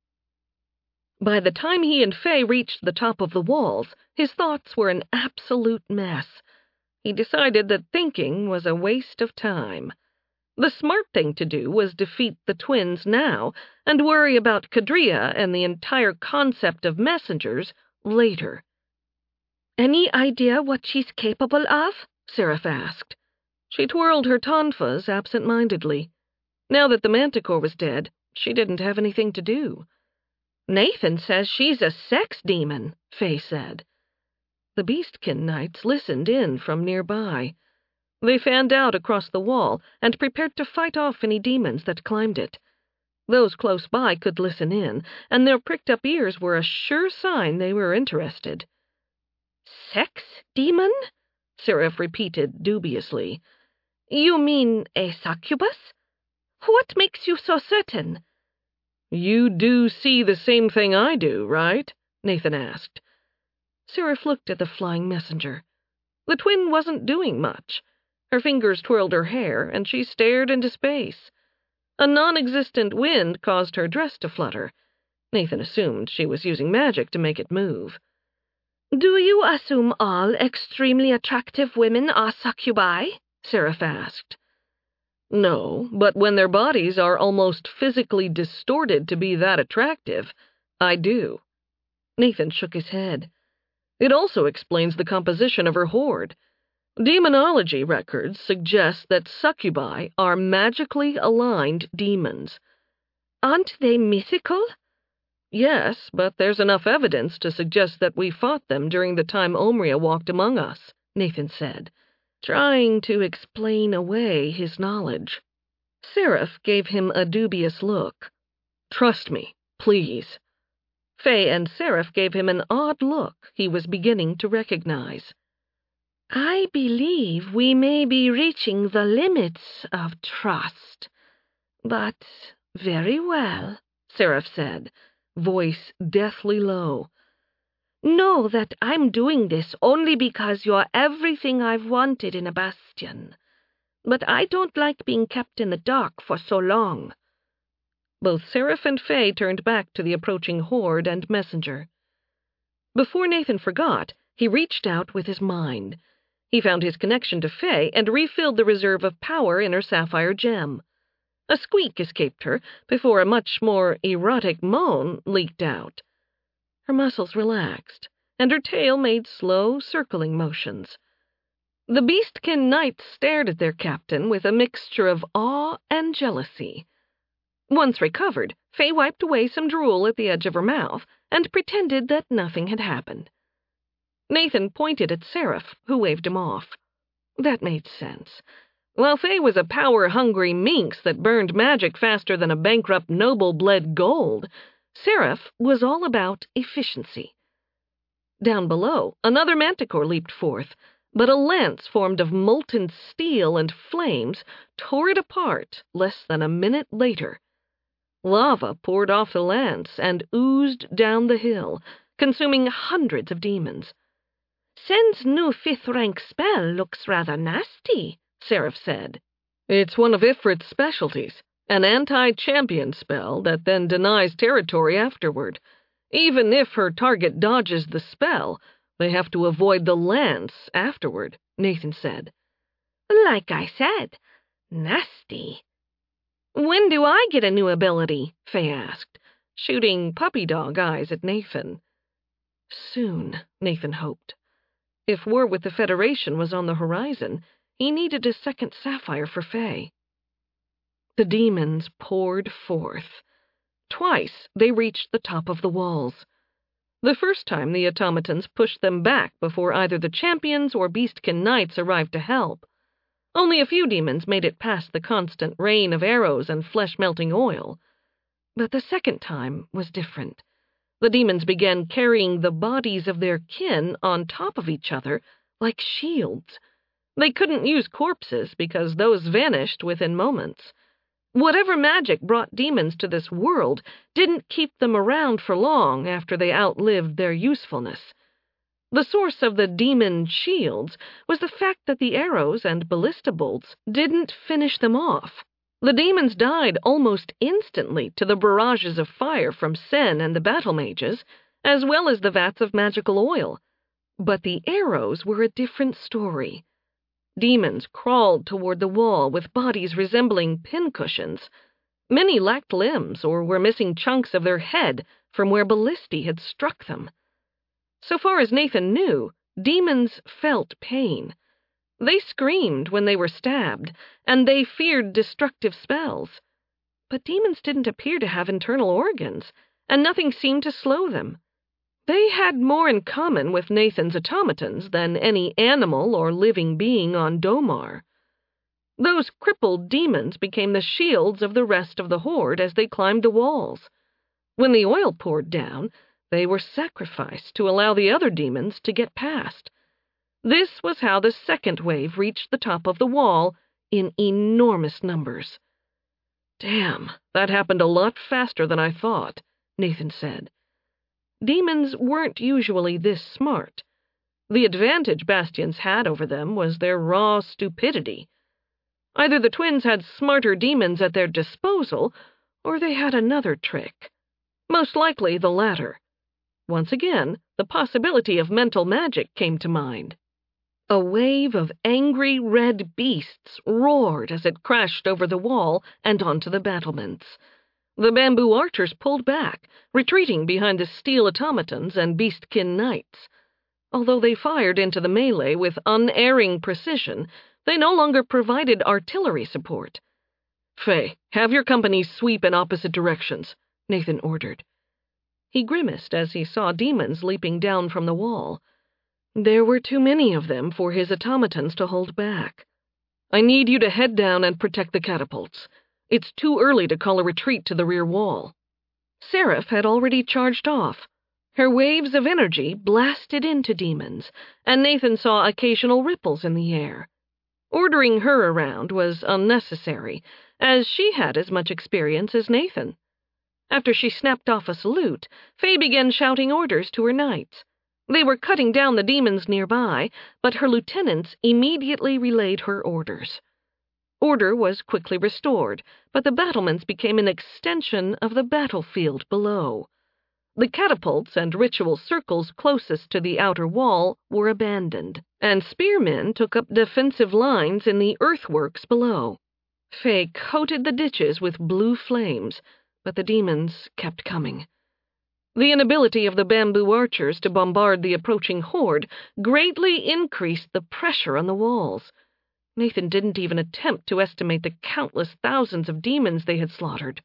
By the time he and Faye reached the top of the walls, his thoughts were an absolute mess. He decided that thinking was a waste of time. The smart thing to do was defeat the twins now and worry about Kadria and the entire concept of messengers later. Any idea what she's capable of? Seraph asked. She twirled her tonfas absent-mindedly. Now that the manticore was dead, she didn't have anything to do. Nathan says she's a sex demon, Faye said. The Beastkin Knights listened in from nearby. They fanned out across the wall and prepared to fight off any demons that climbed it. Those close by could listen in, and their pricked-up ears were a sure sign they were interested. Sex demon? Seraph repeated dubiously. You mean a succubus? What makes you so certain? You do see the same thing I do, right? Nathan asked. Seraph looked at the flying messenger. The twin wasn't doing much. Her fingers twirled her hair, and she stared into space. A non-existent wind caused her dress to flutter. Nathan assumed she was using magic to make it move. Do you assume all extremely attractive women are succubi? Seraph asked. No, but when their bodies are almost physically distorted to be that attractive, I do. Nathan shook his head. It also explains the composition of her horde. Demonology records suggest that succubi are magically aligned demons. Aren't they mythical? Yes, but there's enough evidence to suggest that we fought them during the time Omria walked among us, Nathan said, trying to explain away his knowledge. Seraph gave him a dubious look. Trust me, please. Faye and Seraph gave him an odd look he was beginning to recognize. I believe we may be reaching the limits of trust. But very well, Seraph said, voice deathly low. Know that I'm doing this only because you're everything I've wanted in a bastion. But I don't like being kept in the dark for so long. Both Seraph and Faye turned back to the approaching horde and messenger. Before Nathan forgot, he reached out with his mind. He found his connection to Faye and refilled the reserve of power in her sapphire gem. A squeak escaped her before a much more erotic moan leaked out. Her muscles relaxed, and her tail made slow, circling motions. The Beastkin Knights stared at their captain with a mixture of awe and jealousy. Once recovered, Faye wiped away some drool at the edge of her mouth and pretended that nothing had happened. Nathan pointed at Seraph, who waved him off. That made sense. While Faye was a power-hungry minx that burned magic faster than a bankrupt noble bled gold, Seraph was all about efficiency. Down below, another manticore leaped forth, but a lance formed of molten steel and flames tore it apart less than a minute later. Lava poured off the lance and oozed down the hill, consuming hundreds of demons. "Sen's new 5th-rank spell looks rather nasty," Seraph said. "It's one of Ifrit's specialties, an anti-champion spell that then denies territory afterward. Even if her target dodges the spell, they have to avoid the lance afterward," Nathan said. "Like I said, nasty." "When do I get a new ability?" Faye asked, shooting puppy dog eyes at Nathan. Soon, Nathan hoped. If war with the Federation was on the horizon, he needed a second sapphire for Faye. The demons poured forth. Twice they reached the top of the walls. The first time the automatons pushed them back before either the champions or Beastkin Knights arrived to help. Only a few demons made it past the constant rain of arrows and flesh-melting oil. But the second time was different. The demons began carrying the bodies of their kin on top of each other like shields. They couldn't use corpses because those vanished within moments. Whatever magic brought demons to this world didn't keep them around for long after they outlived their usefulness. The source of the demon shields was the fact that the arrows and ballista bolts didn't finish them off. The demons died almost instantly to the barrages of fire from Sen and the battle mages, as well as the vats of magical oil. But the arrows were a different story. Demons crawled toward the wall with bodies resembling pincushions. Many lacked limbs or were missing chunks of their head from where ballistae had struck them. So far as Nathan knew, demons felt pain. They screamed when they were stabbed, and they feared destructive spells. But demons didn't appear to have internal organs, and nothing seemed to slow them. They had more in common with Nathan's automatons than any animal or living being on Domar. Those crippled demons became the shields of the rest of the horde as they climbed the walls. When the oil poured down, they were sacrificed to allow the other demons to get past. This was how the second wave reached the top of the wall in enormous numbers. "Damn, that happened a lot faster than I thought," Nathan said. Demons weren't usually this smart. The advantage Bastions had over them was their raw stupidity. Either the twins had smarter demons at their disposal, or they had another trick. Most likely the latter. Once again, the possibility of mental magic came to mind. A wave of angry red beasts roared as it crashed over the wall and onto the battlements. The bamboo archers pulled back, retreating behind the steel automatons and Beastkin Knights. Although they fired into the melee with unerring precision, they no longer provided artillery support. "Faye, have your companies sweep in opposite directions," Nathan ordered. He grimaced as he saw demons leaping down from the wall. There were too many of them for his automatons to hold back. "I need you to head down and protect the catapults. It's too early to call a retreat to the rear wall." Seraph had already charged off. Her waves of energy blasted into demons, and Nathan saw occasional ripples in the air. Ordering her around was unnecessary, as she had as much experience as Nathan. After she snapped off a salute, Faye began shouting orders to her knights. They were cutting down the demons nearby, but her lieutenants immediately relayed her orders. Order was quickly restored, but the battlements became an extension of the battlefield below. The catapults and ritual circles closest to the outer wall were abandoned, and spearmen took up defensive lines in the earthworks below. Faye coated the ditches with blue flames, but the demons kept coming. The inability of the bamboo archers to bombard the approaching horde greatly increased the pressure on the walls. Nathan didn't even attempt to estimate the countless thousands of demons they had slaughtered.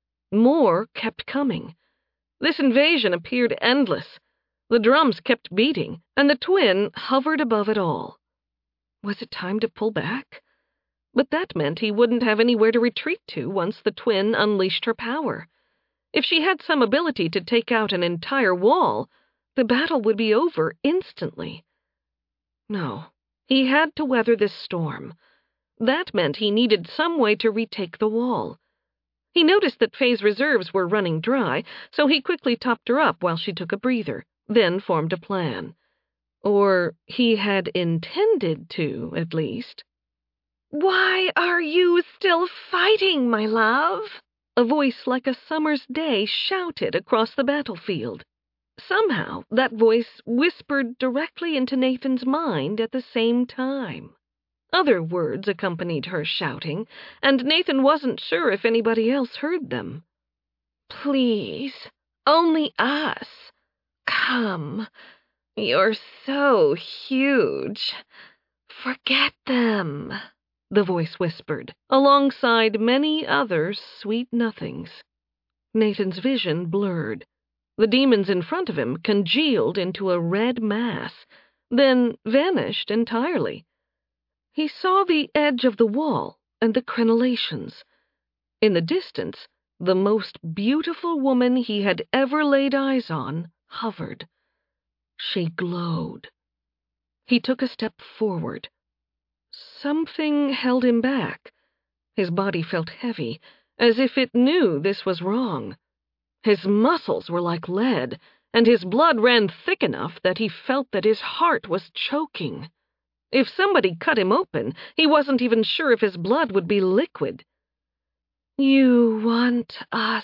More kept coming. This invasion appeared endless. The drums kept beating, and the twin hovered above it all. Was it time to pull back? But that meant he wouldn't have anywhere to retreat to once the twin unleashed her power. If she had some ability to take out an entire wall, The battle would be over instantly. No, he had to weather this storm. That meant he needed some way to retake the wall. He noticed that Faye's reserves were running dry, so he quickly topped her up while she took a breather, then formed a plan. Or he had intended to, at least. "Why are you still fighting, my love?" A voice like a summer's day shouted across the battlefield. Somehow, that voice whispered directly into Nathan's mind at the same time. Other words accompanied her shouting, and Nathan wasn't sure if anybody else heard them. "Please, only us. Come. You're so huge. Forget them," the voice whispered, alongside many other sweet nothings. Nathan's vision blurred. The demons in front of him congealed into a red mass, then vanished entirely. He saw the edge of the wall and the crenellations. In the distance, the most beautiful woman he had ever laid eyes on hovered. She glowed. He took a step forward. Something held him back. His body felt heavy, as if it knew this was wrong. His muscles were like lead, and his blood ran thick enough that he felt that his heart was choking. If somebody cut him open, he wasn't even sure if his blood would be liquid. "You want us.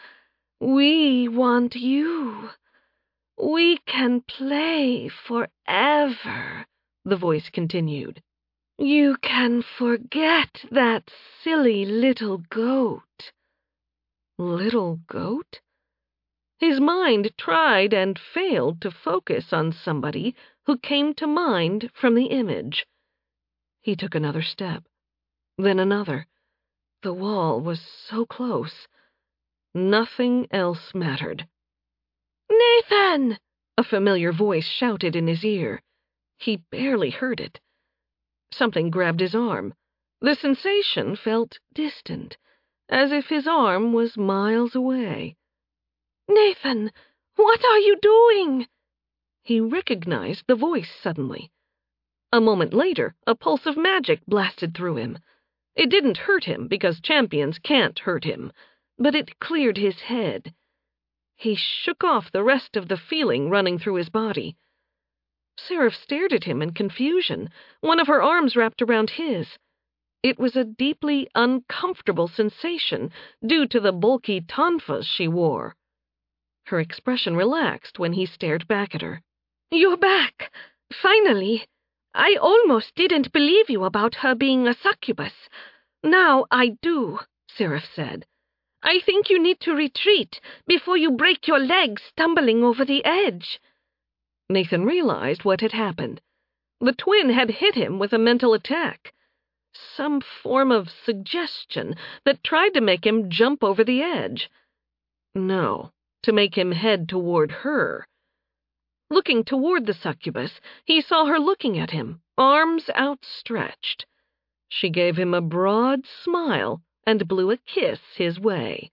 We want you. We can play forever," the voice continued. "You can forget that silly little goat." Little goat? His mind tried and failed to focus on somebody who came to mind from the image. He took another step, then another. The wall was so close. Nothing else mattered. "Nathan!" a familiar voice shouted in his ear. He barely heard it. Something grabbed his arm. The sensation felt distant, as if his arm was miles away. "Nathan, what are you doing?" He recognized the voice suddenly. A moment later, a pulse of magic blasted through him. It didn't hurt him because champions can't hurt him, but it cleared his head. He shook off the rest of the feeling running through his body. Seraph stared at him in confusion, one of her arms wrapped around his. It was a deeply uncomfortable sensation due to the bulky tonfas she wore. Her expression relaxed when he stared back at her. "You're back. Finally. I almost didn't believe you about her being a succubus. Now I do," Seraph said. "I think you need to retreat before you break your legs stumbling over the edge." Nathan realized what had happened. The twin had hit him with a mental attack. Some form of suggestion that tried to make him jump over the edge. No, to make him head toward her. Looking toward the succubus, he saw her looking at him, arms outstretched. She gave him a broad smile and blew a kiss his way.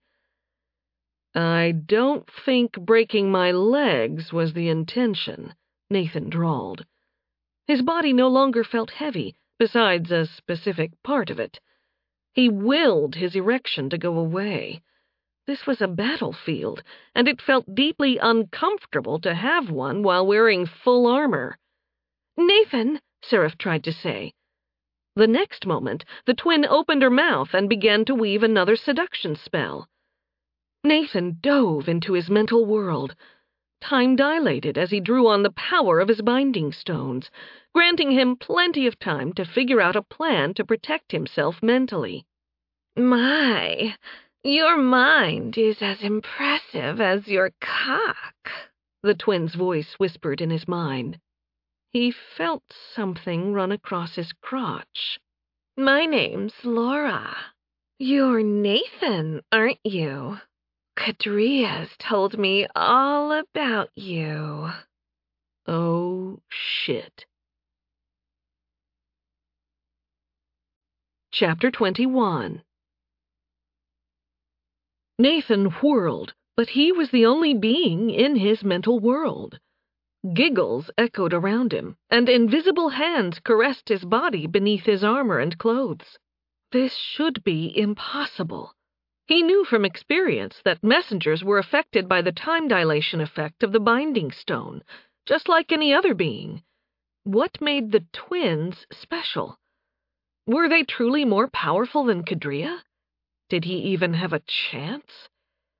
"I don't think breaking my legs was the intention," Nathan drawled. His body no longer felt heavy, besides a specific part of it. He willed his erection to go away. This was a battlefield, and it felt deeply uncomfortable to have one while wearing full armor. "Nathan," Seraph tried to say. The next moment, the twin opened her mouth and began to weave another seduction spell. Nathan dove into his mental world. Time dilated as he drew on the power of his binding stones, granting him plenty of time to figure out a plan to protect himself mentally. "My, your mind is as impressive as your cock," the twin's voice whispered in his mind. He felt something run across his crotch. "My name's Laura. You're Nathan, aren't you? Kadria's told me all about you." Oh, shit. Chapter 21. Nathan whirled, but he was the only being in his mental world. Giggles echoed around him, and invisible hands caressed his body beneath his armor and clothes. This should be impossible. He knew from experience that messengers were affected by the time dilation effect of the binding stone, just like any other being. What made the twins special? Were they truly more powerful than Kadria? Did he even have a chance?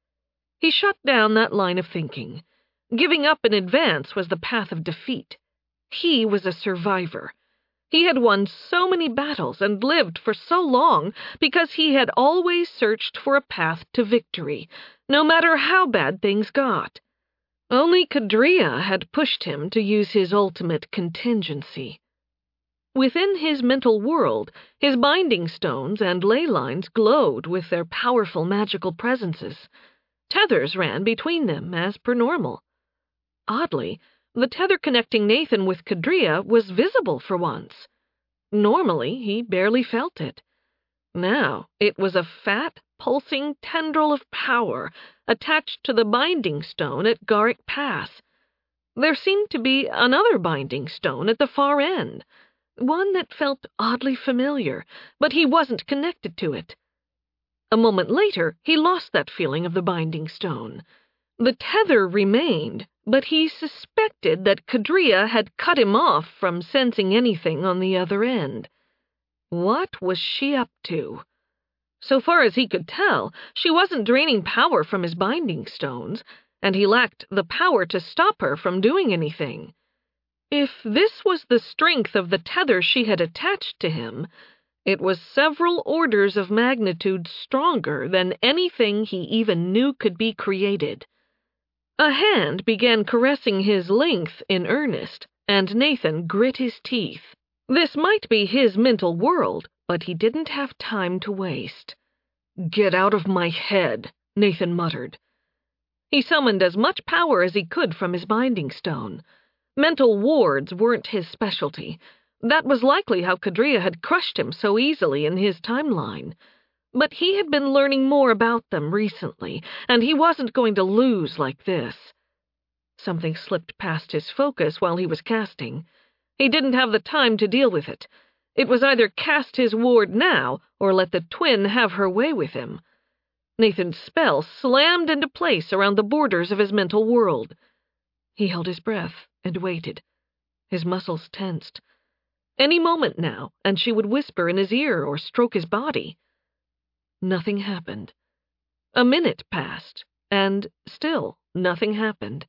He shut down that line of thinking. Giving up in advance was the path of defeat. He was a survivor. He had won so many battles and lived for so long because he had always searched for a path to victory, no matter how bad things got. Only Kadria had pushed him to use his ultimate contingency. Within his mental world, his binding stones and ley lines glowed with their powerful magical presences. Tethers ran between them as per normal. Oddly, the tether connecting Nathan with Kadria was visible for once. Normally, he barely felt it. Now, it was a fat, pulsing tendril of power attached to the binding stone at Garrick Pass. There seemed to be another binding stone at the far end, one that felt oddly familiar, but he wasn't connected to it. A moment later, he lost that feeling of the binding stone. The tether remained, but he suspected that Kadria had cut him off from sensing anything on the other end. What was she up to? So far as he could tell, she wasn't draining power from his binding stones, and he lacked the power to stop her from doing anything. If this was the strength of the tether she had attached to him, it was several orders of magnitude stronger than anything he even knew could be created. A hand began caressing his length in earnest, and Nathan grit his teeth. This might be his mental world, but he didn't have time to waste. "Get out of my head," Nathan muttered. He summoned as much power as he could from his binding stone. Mental wards weren't his specialty. That was likely how Kadria had crushed him so easily in his timeline. But he had been learning more about them recently, and he wasn't going to lose like this. Something slipped past his focus while he was casting. He didn't have the time to deal with it. It was either cast his ward now, or let the twin have her way with him. Nathan's spell slammed into place around the borders of his mental world. He held his breath and waited. His muscles tensed. Any moment now, and she would whisper in his ear or stroke his body. Nothing happened. A minute passed, and still nothing happened.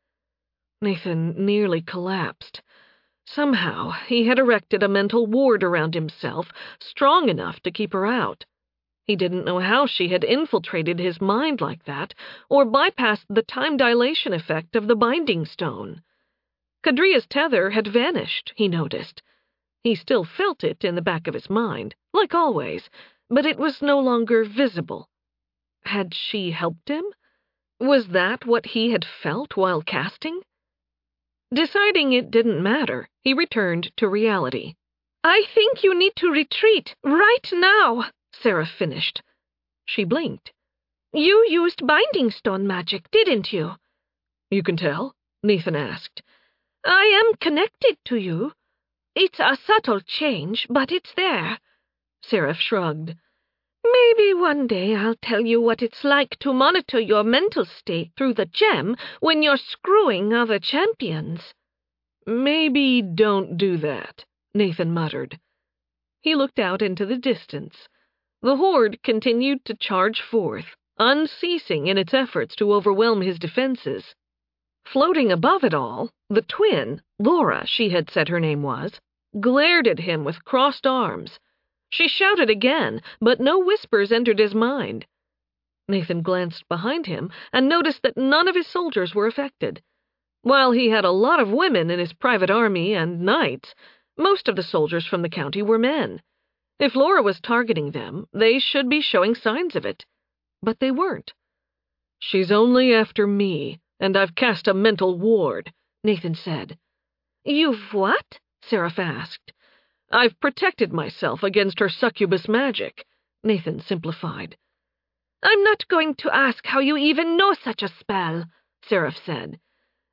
Nathan nearly collapsed. Somehow he had erected a mental ward around himself, strong enough to keep her out. He didn't know how she had infiltrated his mind like that, or bypassed the time dilation effect of the binding stone. Kadria's tether had vanished, he noticed. He still felt it in the back of his mind, like always, but it was no longer visible. Had she helped him? Was that what he had felt while casting? Deciding it didn't matter, he returned to reality. "I think you need to retreat, right now," Seraph finished. She blinked. "You used binding stone magic, didn't you?" "You can tell?" Nathan asked. "I am connected to you. It's a subtle change, but it's there." Seraph shrugged. "Maybe one day I'll tell you what it's like to monitor your mental state through the gem when you're screwing other champions." "Maybe don't do that," Nathan muttered. He looked out into the distance. The horde continued to charge forth, unceasing in its efforts to overwhelm his defenses. Floating above it all, the twin, Laura she had said her name was, glared at him with crossed arms. She shouted again, but no whispers entered his mind. Nathan glanced behind him and noticed that none of his soldiers were affected. While he had a lot of women in his private army and knights, most of the soldiers from the county were men. If Laura was targeting them, they should be showing signs of it. But they weren't. "She's only after me, and I've cast a mental ward," Nathan said. "You've what?" Seraph asked. "I've protected myself against her succubus magic," Nathan simplified. "I'm not going to ask how you even know such a spell," Seraph said.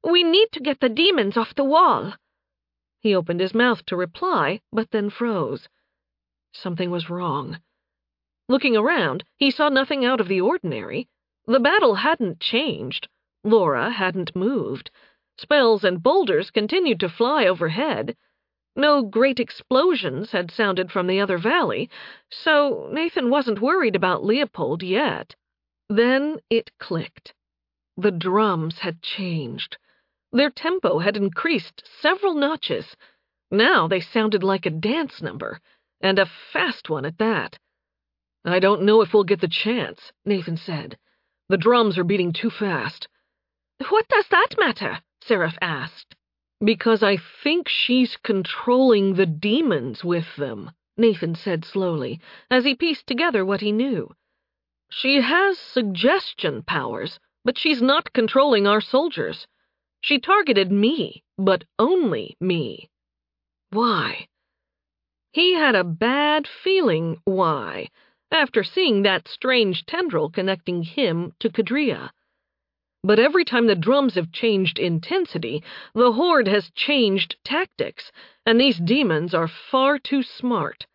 We need to get the demons off the wall." He opened his mouth to reply, but then froze. Something was wrong. Looking around, he saw nothing out of the ordinary. The battle hadn't changed. Laura hadn't moved. Spells and boulders continued to fly overhead. No great explosions had sounded from the other valley, so Nathan wasn't worried about Leopold yet. Then it clicked. The drums had changed. Their tempo had increased several notches. Now they sounded like a dance number, and a fast one at that. "I don't know if we'll get the chance," Nathan said. "The drums are beating too fast." "What does that matter?" Seraph asked. "Because I think she's controlling the demons with them," Nathan said slowly, as he pieced together what he knew. "She has suggestion powers, but she's not controlling our soldiers. She targeted me, but only me." Why? He had a bad feeling why, after seeing that strange tendril connecting him to Kadria. But every time the drums have changed intensity, the Horde has changed tactics, and these demons are far too smart.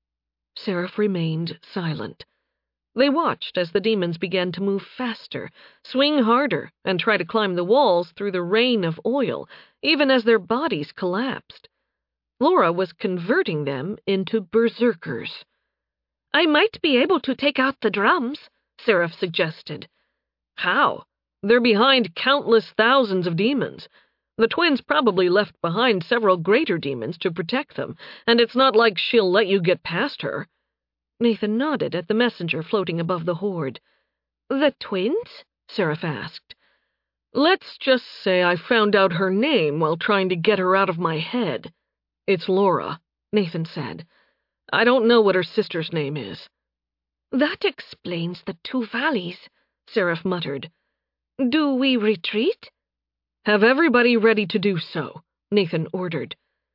Seraph remained silent. They watched as the demons began to move faster, swing harder, and try to climb the walls through the rain of oil, even as their bodies collapsed. Laura was converting them into berserkers. "I might be able to take out the drums," Seraph suggested. "How? They're behind countless thousands of demons. The twins probably left behind several greater demons to protect them, and it's not like she'll let you get past her." Nathan nodded at the messenger floating above the Horde. "The twins?" Seraph asked. "Let's just say I found out her name while trying to get her out of my head." "It's Laura," Nathan said. "I don't know what her sister's name is." "That explains the two valleys," Seraph muttered. "Do we retreat?" "Have everybody ready to do so," Nathan ordered.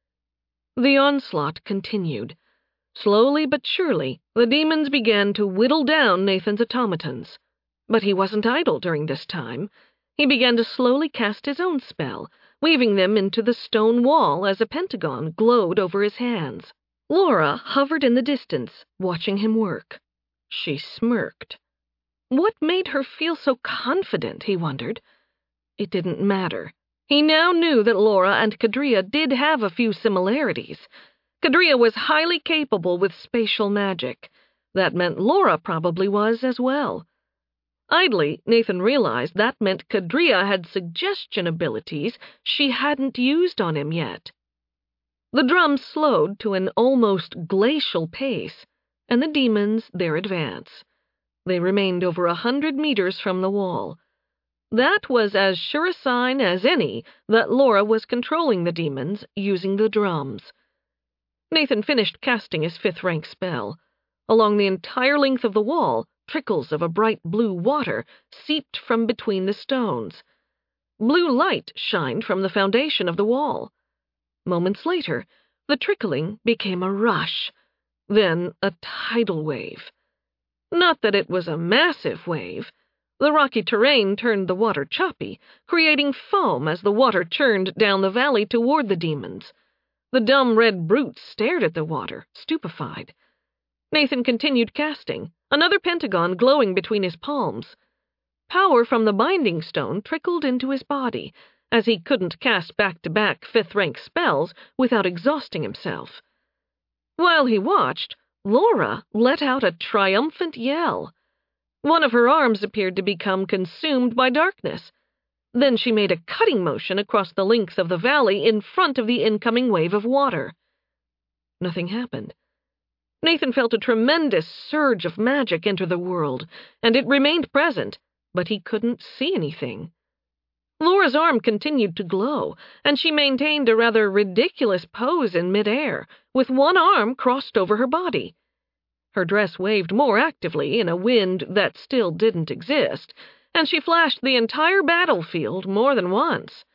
The onslaught continued. Slowly but surely, the demons began to whittle down Nathan's automatons. But he wasn't idle during this time. He began to slowly cast his own spell, weaving them into the stone wall as a pentagon glowed over his hands. Laura hovered in the distance, watching him work. She smirked. What made her feel so confident, he wondered. It didn't matter. He now knew that Laura and Kadria did have a few similarities. Kadria was highly capable with spatial magic. That meant Laura probably was as well. Idly, Nathan realized that meant Kadria had suggestion abilities she hadn't used on him yet. The drums slowed to an almost glacial pace, and the demons their advance. They remained over 100 meters from the wall. That was as sure a sign as any that Laura was controlling the demons using the drums. Nathan finished casting his 5th rank spell. Along the entire length of the wall, trickles of a bright blue water seeped from between the stones. Blue light shined from the foundation of the wall. Moments later, the trickling became a rush, then a tidal wave. Not that it was a massive wave. The rocky terrain turned the water choppy, creating foam as the water churned down the valley toward the demons. The dumb red brutes stared at the water, stupefied. Nathan continued casting, another pentagon glowing between his palms. Power from the binding stone trickled into his body, as he couldn't cast back-to-back 5th-rank spells without exhausting himself. While he watched, Laura let out a triumphant yell. One of her arms appeared to become consumed by darkness. Then she made a cutting motion across the length of the valley in front of the incoming wave of water. Nothing happened. Nathan felt a tremendous surge of magic enter the world, and it remained present, but he couldn't see anything. Laura's arm continued to glow, and she maintained a rather ridiculous pose in midair, with one arm crossed over her body. Her dress waved more actively in a wind that still didn't exist, and she flashed the entire battlefield more than once.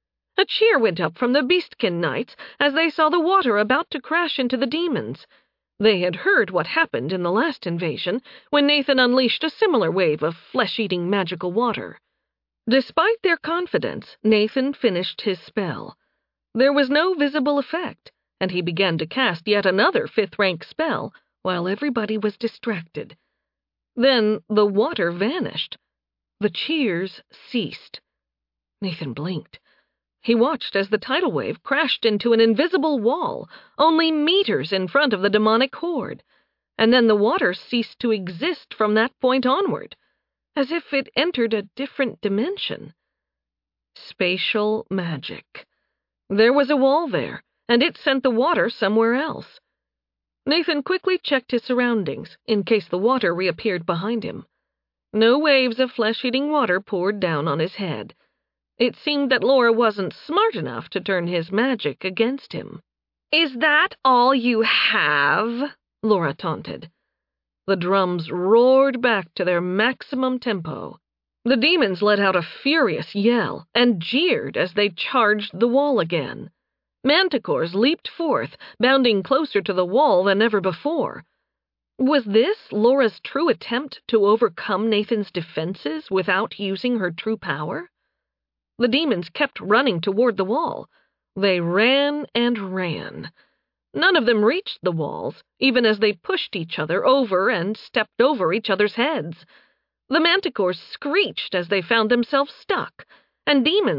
A cheer went up from the Beastkin Knights as they saw the water about to crash into the demons. They had heard what happened in the last invasion, when Nathan unleashed a similar wave of flesh-eating magical water. Despite their confidence, Nathan finished his spell. There was no visible effect, and he began to cast yet another 5th-rank spell while everybody was distracted. Then the water vanished. The cheers ceased. Nathan blinked. He watched as the tidal wave crashed into an invisible wall, only meters in front of the demonic horde, and then the water ceased to exist from that point onward, as if it entered a different dimension. Spatial magic. There was a wall there, and it sent the water somewhere else. Nathan quickly checked his surroundings, in case the water reappeared behind him. No waves of flesh-eating water poured down on his head. It seemed that Laura wasn't smart enough to turn his magic against him. "Is that all you have?" Laura taunted. The drums roared back to their maximum tempo. The demons let out a furious yell and jeered as they charged the wall again. Manticores leaped forth, bounding closer to the wall than ever before. Was this Laura's true attempt to overcome Nathan's defenses without using her true power? The demons kept running toward the wall. They ran and ran. None of them reached the walls, even as they pushed each other over and stepped over each other's heads. The manticores screeched as they found themselves stuck, and demons